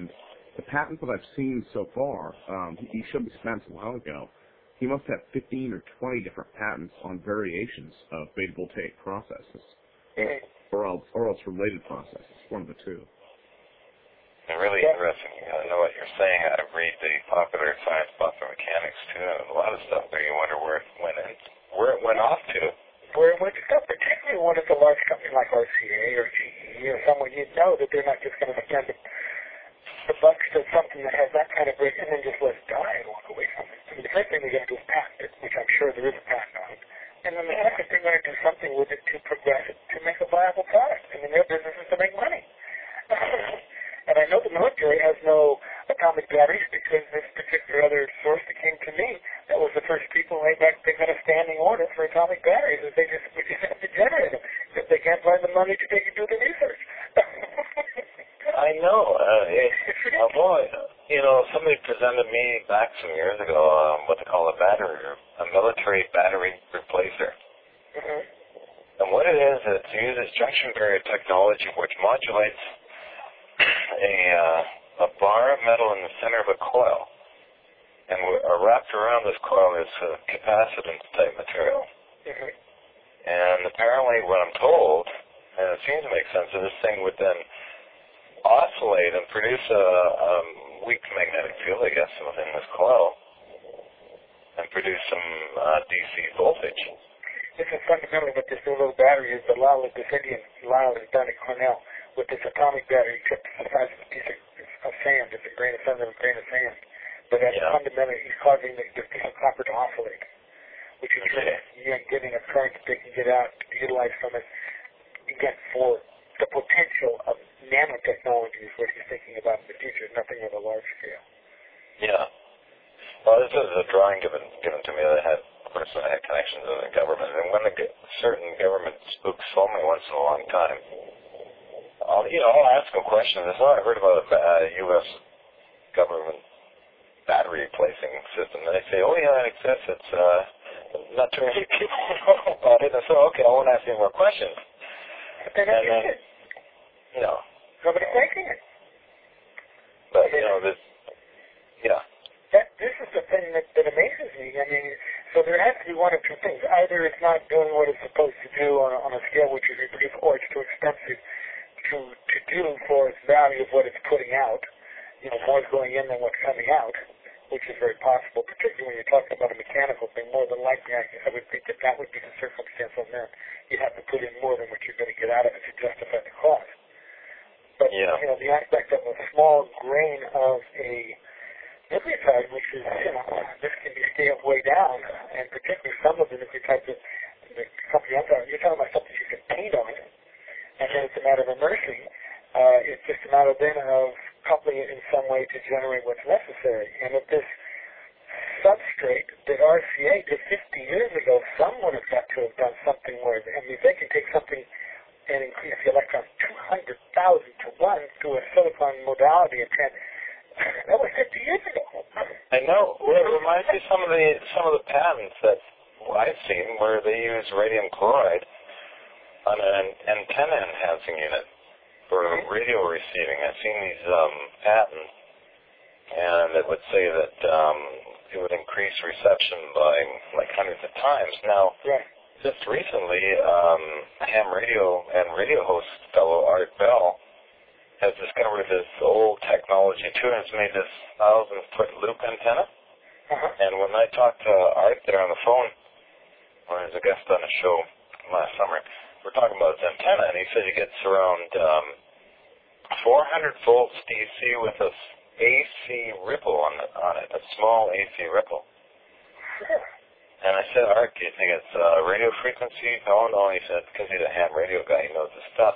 the patents that I've seen so far, um, he, he showed me stats a while ago. He must have fifteen or twenty different patents on variations of beta voltaic processes, Mm-hmm. or else or else related processes. One of the two. It's really Yeah. interesting. I know what you're saying. I read the popular science buff and mechanics too, and a lot of stuff there. You wonder where it went in, where it went off to. Where it went to stuff, particularly when it's a large company like R C A or G E or someone, you know that they're not just going to spend the, the bucks to something that has that kind of break and then just let it die and walk away from it. I mean, the first thing they're going to do is patent it, which I'm sure there is a patent on it. And then the second thing they're going to do something with it to progress it to make a viable product. I mean, their business is to make money. And I know the military has no atomic batteries because this particular other source that came to me, that was the first people they got, they got a standing order for atomic batteries. Is they just, we just have to generate them if they can't find the money to take and do the research. I know. Uh, it, oh boy, you know, somebody presented me back some years ago um, what they call a battery, a military battery replacer. Mm-hmm. And what it is, it uses junction barrier technology, which modulates a uh, a bar of metal in the center of a coil, and uh, wrapped around this coil is a capacitance type material. Mm-hmm. And apparently, what I'm told, and it seems to make sense, is this thing would then oscillate and produce a, a weak magnetic field, I guess, within this coil, and produce some uh, D C voltage. This is fundamentally what this new little battery is. The Lyle, this Indian Lyle has done at Cornell with this atomic battery, except the size of a piece of, of sand. It's a grain of sand, a grain of sand. But that's Yeah. fundamentally, he's causing the, the piece of copper to oscillate, which is Okay. you're getting a current that they can get out, utilize from it, again, for the potential of nanotechnology is what he's thinking about in the future, nothing on a large scale. Yeah. Well, this is a drawing given given to me that had, of course, I had connections with the government, and when the certain government spooks phone me once in a long time, I'll, you know, I'll ask them questions. I thought I heard about a uh, U S government battery replacing system, and they say, oh yeah, it exists. It's uh, not too many people know about it. And so, okay, I won't ask any more questions. But they're not And then, using it. you know, Nobody's making it. but you know this, yeah. That, this is the thing that, that amazes me. I mean, so there has to be one of two things. Either it's not doing what it's supposed to do on a, on a scale which is reproduced, or it's too expensive to, to do for its value of what it's putting out. You know, more is going in than what's coming out, which is very possible, particularly when you're talking about a mechanical thing. More than likely, I, I would think that that would be the circumstance on there. You'd have to put in more than what you're going to get out of it to justify the cost. But, Yeah. you know, the aspect of a small grain of a nucleotide, which is, you know, this can be scaled way down, and particularly some of the nucleotides that the company I'm talking, you're talking about something you can paint on, and then it's a matter of immersing. Uh, it's just a matter then of coupling it in some way to generate what's necessary. And if this substrate that R C A did fifty years ago, someone has got to have done something where, I mean, they can take something and increase the electrons two hundred thousand to one through a silicon modality and trans. That was fifty years ago. I know. Well, it reminds me of some of the some of the patents that I've seen where they use radium chloride on an antenna enhancing unit for radio receiving. I've seen these um, patents, and it would say that um, it would increase reception by like hundreds of times. Now, Right. just recently, um, ham radio and radio host fellow Art Bell has discovered this old technology too, and it's made this thousand-foot loop antenna. Uh-huh. And when I talked to Art there on the phone, when he was a guest on a show last summer, we're talking about his antenna, and he said he gets around um, four hundred volts D C with a A C ripple on it, on it, a small A C ripple. Sure. And I said, Art, do you think it's uh, radio frequency? No, no, he said, because he's a ham radio guy, he knows his stuff.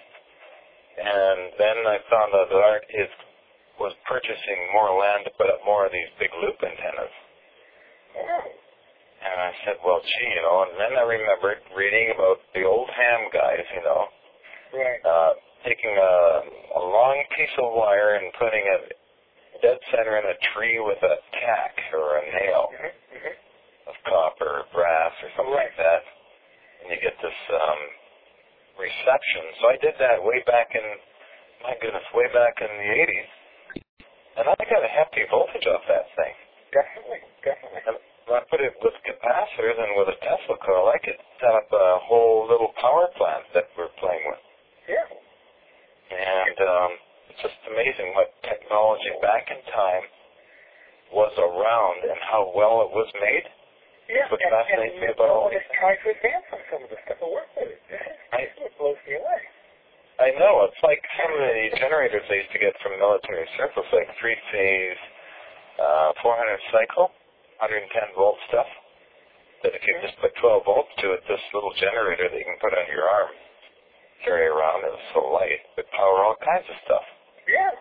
And then I found out that Art is, was purchasing more land to put up more of these big loop antennas. Yeah. And I said, well, gee, you know, and then I remembered reading about the old ham guys, you know, Right. uh, taking a, a long piece of wire and putting it dead center in a tree with a tack or a nail Mm-hmm. Mm-hmm. of copper or brass or something Right. like that. And you get this um, reception. So I did that way back in, my goodness, way back in the eighties. And I got a hefty voltage off that thing. Definitely, definitely. And when I put it with capacitors and with a Tesla coil, I could set up a whole little power plant that we're playing with. Yeah. And um, it's just amazing what technology back in time was around and how well it was made. Yeah, What and, fascinates me and about no all one has these tried to advance on some of the stuff and work with it. I- It blows me away. I know, it's like some of the generators they used to get from military surplus, like three-phase, uh, four hundred cycle, one hundred ten volt stuff, that if you just put twelve volts to it, this little generator that you can put on your arm, carry around, it was so light, it would power all kinds of stuff. Yeah.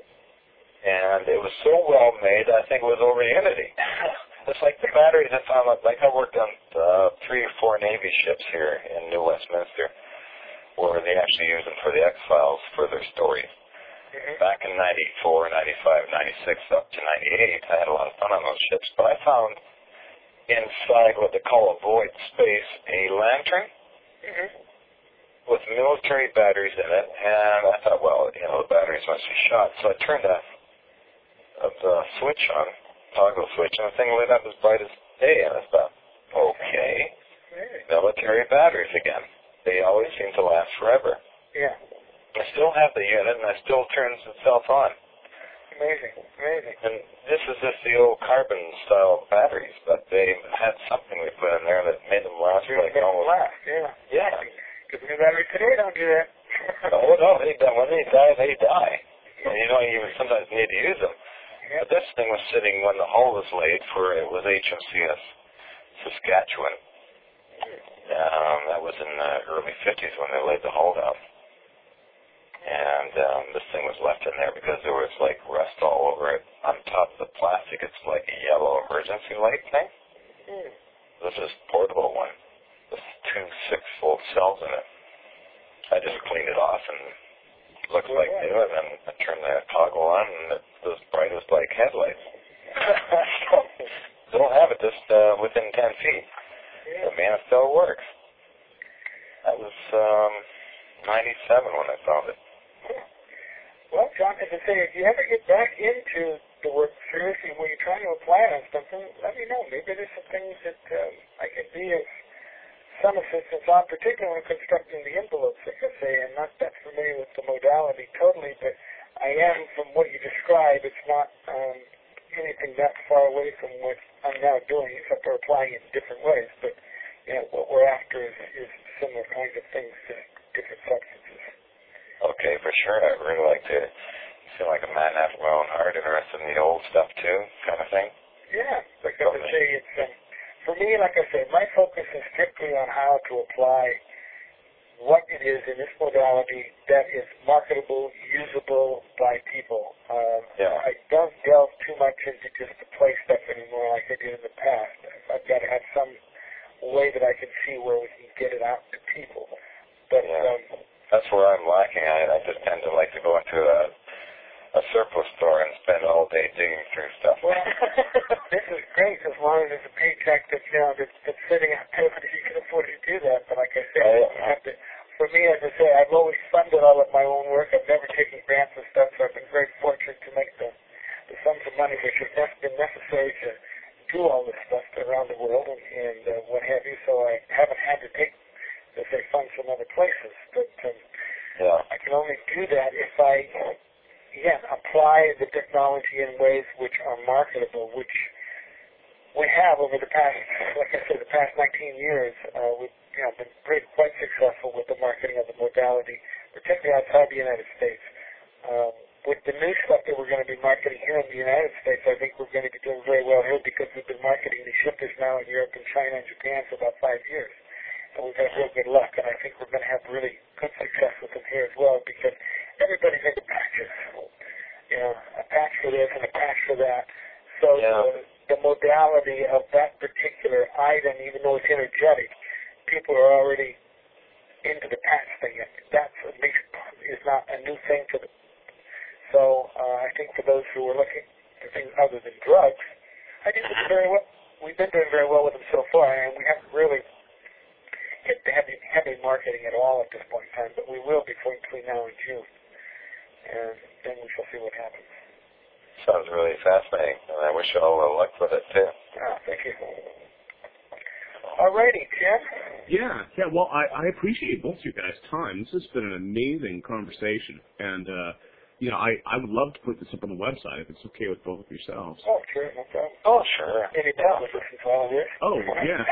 And it was so well made, I think it was over Unity. It's like the batteries I found, like I worked on uh, three or four Navy ships here in New Westminster, where they actually use them for the X-Files for their stories. Mm-hmm. Back in ninety-four, ninety-five, ninety-six, up to ninety-eight, I had a lot of fun on those ships, but I found inside what they call a void space a lantern Mm-hmm. with military batteries in it, and I thought, well, you know, the batteries must be shot, so I turned the, the switch on, toggle switch, and the thing lit up as bright as day, and I thought, okay, military batteries again. They always seem to last forever. Yeah. I still have the unit, and it still turns itself on. Amazing. Amazing. And this is just the old carbon-style batteries, but they had something we put in there that made them last Really like makes them almost... last, yeah. Yeah. Because the batteries today don't do that. Oh, no, they die. When they die, they die. And you don't even sometimes need to use them. Yep. But this thing was sitting when the hull was laid for, it was H M C S Saskatchewan. Um, that was in the early fifties when they laid the hull down. And um, this thing was left in there because there was like rust all over it. On top of the plastic, it's like a yellow emergency light thing. Mm. This is a portable one. There's two six-volt cells in it. I just cleaned it off and it looks like new, and then I turned the toggle on and it was bright as like headlights. Don't have it just uh, within ten feet. Yeah. But man, it still works. That was um, ninety-seven when I found it. Well, John, as I say, if you ever get back into the work seriously where you're trying to apply it on something, let me know. Maybe there's some things that um, I can be of some assistance on, particularly when constructing the envelopes, like I say. I'm not that familiar with the modality totally, but I am, from what you describe, it's not um, anything that far away from what I'm now doing, except for applying it in different ways. But you know, what we're after is, is similar kinds of things to different substances. Okay, for sure. I'd really like to feel like a man after my own heart, interested in the old stuff too, kind of thing. Yeah, because I say it's um, for me, like I say, my focus is strictly on how to apply what it is in this modality that is marketable, usable by people. Um, Yeah. I don't delve too much into just the play stuff anymore like I did in the past. I've got to have some way that I can see where we can get it out to people. But Yeah. um, That's where I'm lacking. I, I just tend to like to go into a, a surplus store and spend all day digging through stuff. well, this is great as long as there's a paycheck that's, you know, that's, that's sitting out there that you can afford to do that. But like I said, Oh, you have to, for me, as I say, I've always funded all of my own work. I've never taken grants and stuff, so I've been very fortunate to make the, the sums of money which have been necessary to do all this stuff around the world and, and uh, what have you. So I haven't had to take, as they funds from other places. But um, Yeah. I can only do that if I, again, apply the technology in ways which are marketable, which we have over the past, like I said, the past nineteen years. Uh, we've you know, been pretty, quite successful with the marketing of the modality, particularly outside the United States. Um, with the new stuff that we're going to be marketing here in the United States, I think we're going to be doing very well here because we've been marketing these shippers now in Europe and China and Japan for about five years. And we've had real good luck, and I think we're going to have really good success with them here as well because everybody's into patches. You know, a patch for this and a patch for that. So Yeah. the, the modality of that particular item, even though it's energetic, people are already into the patch thing. That at least is not a new thing to them. So uh, I think for those who are looking for things other than drugs, I think it's very well. We've been doing very well with them so far, and we haven't really hit the heavy, heavy marketing at all at this point in time, but we will before between now and June, and then we shall see what happens. sounds really fascinating, and I wish you all the luck with it, too. Oh, thank you. All righty, Tim. Yeah, yeah. Well, I, I appreciate both you guys' time. This has been an amazing conversation, and uh, you know, I, I would love to put this up on the website if it's okay with both of yourselves. Oh, sure, no problem. Oh, sure. Anytime, listen to all of this. Oh, yeah.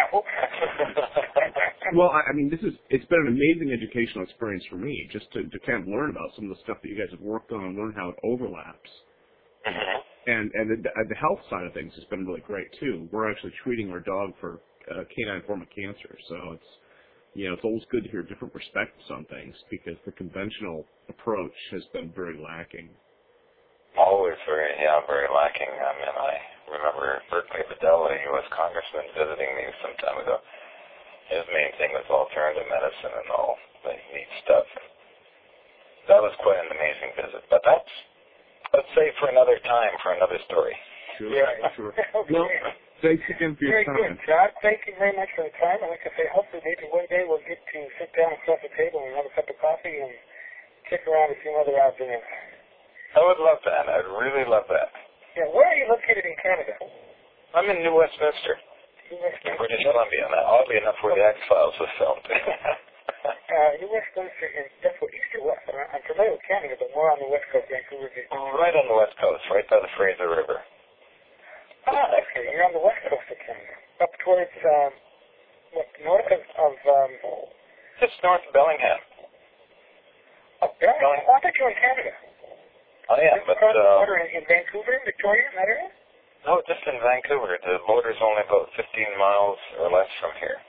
Well, I, I mean, this is it's been an amazing educational experience for me, just to, to kind of learn about some of the stuff that you guys have worked on and learn how it overlaps. Mm-hmm. And and the, the health side of things has been really great too. We're actually treating our dog for uh, canine form of cancer, so it's you know it's always good to hear different perspectives on things because the conventional approach has been very lacking. Always very, yeah, very lacking. I mean, I remember Berkeley Vidal, a U S congressman, visiting me some time ago. His main thing was alternative medicine and all the neat stuff. That was quite an amazing visit, but that's, let's say, for another time, for another story. Sure, Yeah. sure. Okay. Well, thanks again for your Very time. good, John. Thank you very much for the time. And like I say, hopefully maybe one day we'll get to sit down across the table and have a cup of coffee and kick around with some other outdoors. I would love that. I'd really love that. Yeah, where are you located in Canada? I'm in New Westminster, New Westminster. in British Columbia, and oddly enough, where the X-Files was filmed. uh, New Westminster, and that's what east or west. I'm I'm familiar with Canada, but more on the west coast, Vancouver. Right on the west coast, right by the Fraser River. Ah, okay. You're on the west coast of Canada, up towards um, what north of, of um, Just north of Bellingham. up there. Oh, I thought you were in Canada. Oh, yeah, but, across the uh, border in, in Vancouver, Victoria, in that area. no, just in Vancouver. The border's only about fifteen miles or less from here.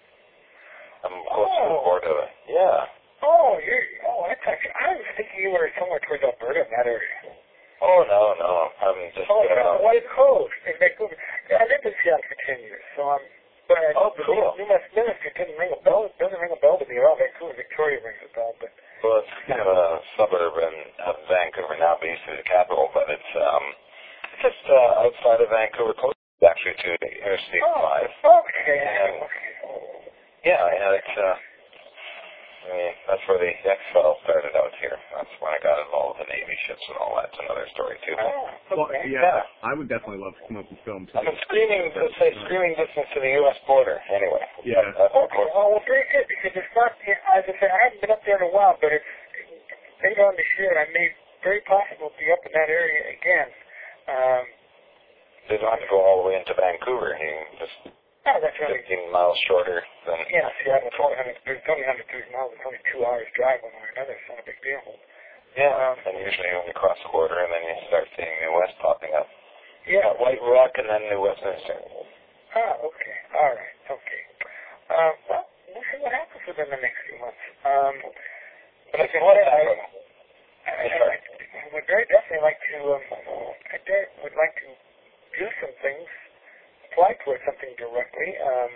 I'm close to the Oh. border. Yeah. Oh, you're. Oh, I thought you, I was thinking you were somewhere towards Alberta in that area. Oh, no, no. I'm just... Oh, you're on Uh, the West Coast in Vancouver. Yeah, I lived in Seattle for ten years, so I'm. But Oh, cool. New Westminster didn't ring a bell. It doesn't ring a bell to me at all. Vancouver, Victoria rings a bell, but. well, it's kind of a suburb in, of Vancouver now, basically the capital, but it's um, it's just uh, outside of Vancouver, close actually to Interstate Oh, five. okay. And- okay. Yeah, yeah, it's, uh, I mean, that's where the X-Files started out here. That's when I got involved with the Navy ships and all that. It's another story, too. Oh, Well, okay. yeah, I would definitely love to come up and film too. I'm in screaming, let's say, screaming distance to the U S border, anyway. Yeah. But that's, of Okay, course, well, well, very good, because it's not, as I said, I haven't been up there in a while, but it's later on this year, I may very possible be up in that area again. Um, you don't have to go all the way into Vancouver. You can just oh, that's really, fifteen miles shorter than... yeah, Seattle, it's only one hundred, it's only one hundred thirty miles, it's only two hours drive one way or another, it's not a big deal. Yeah, Um, and usually when you cross the border and then you start seeing New West popping up. Yeah. Uh, White Rock and then New Westminster. Ah, okay, all right, okay. Um, well, we'll see what happens within the next few months. Um, but like I said, I, I, I, I would very definitely like to, um, I de- would like to do some things, apply towards something directly, um,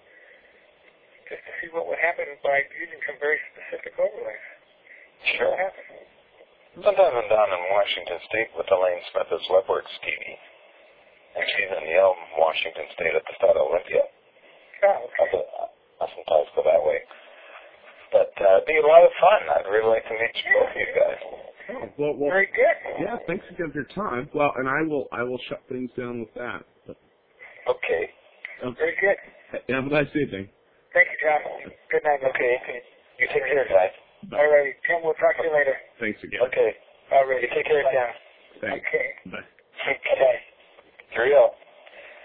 just to see what would happen by using some very specific overlays. Sure. What happens? Sometimes I'm down in Washington State with Elaine Smith as Webworks T V. And she's in Yale, Washington State at the start of Olympia. Oh, okay. I sometimes go that way. But uh, it'd be a lot of fun. I'd really like to meet both of you guys. Oh, well, well, Very good. yeah, thanks again for your time. Well, and I will I will shut things down with that. But, Okay. um, Very good. have a nice evening. Thank you, John. Good night. Okay. You take care, guys. Bye. All right, Tim, we'll talk to you later. Thanks again. Okay. All right. You take care, Tim. Thanks. Okay. Bye. Okay. Cheerio.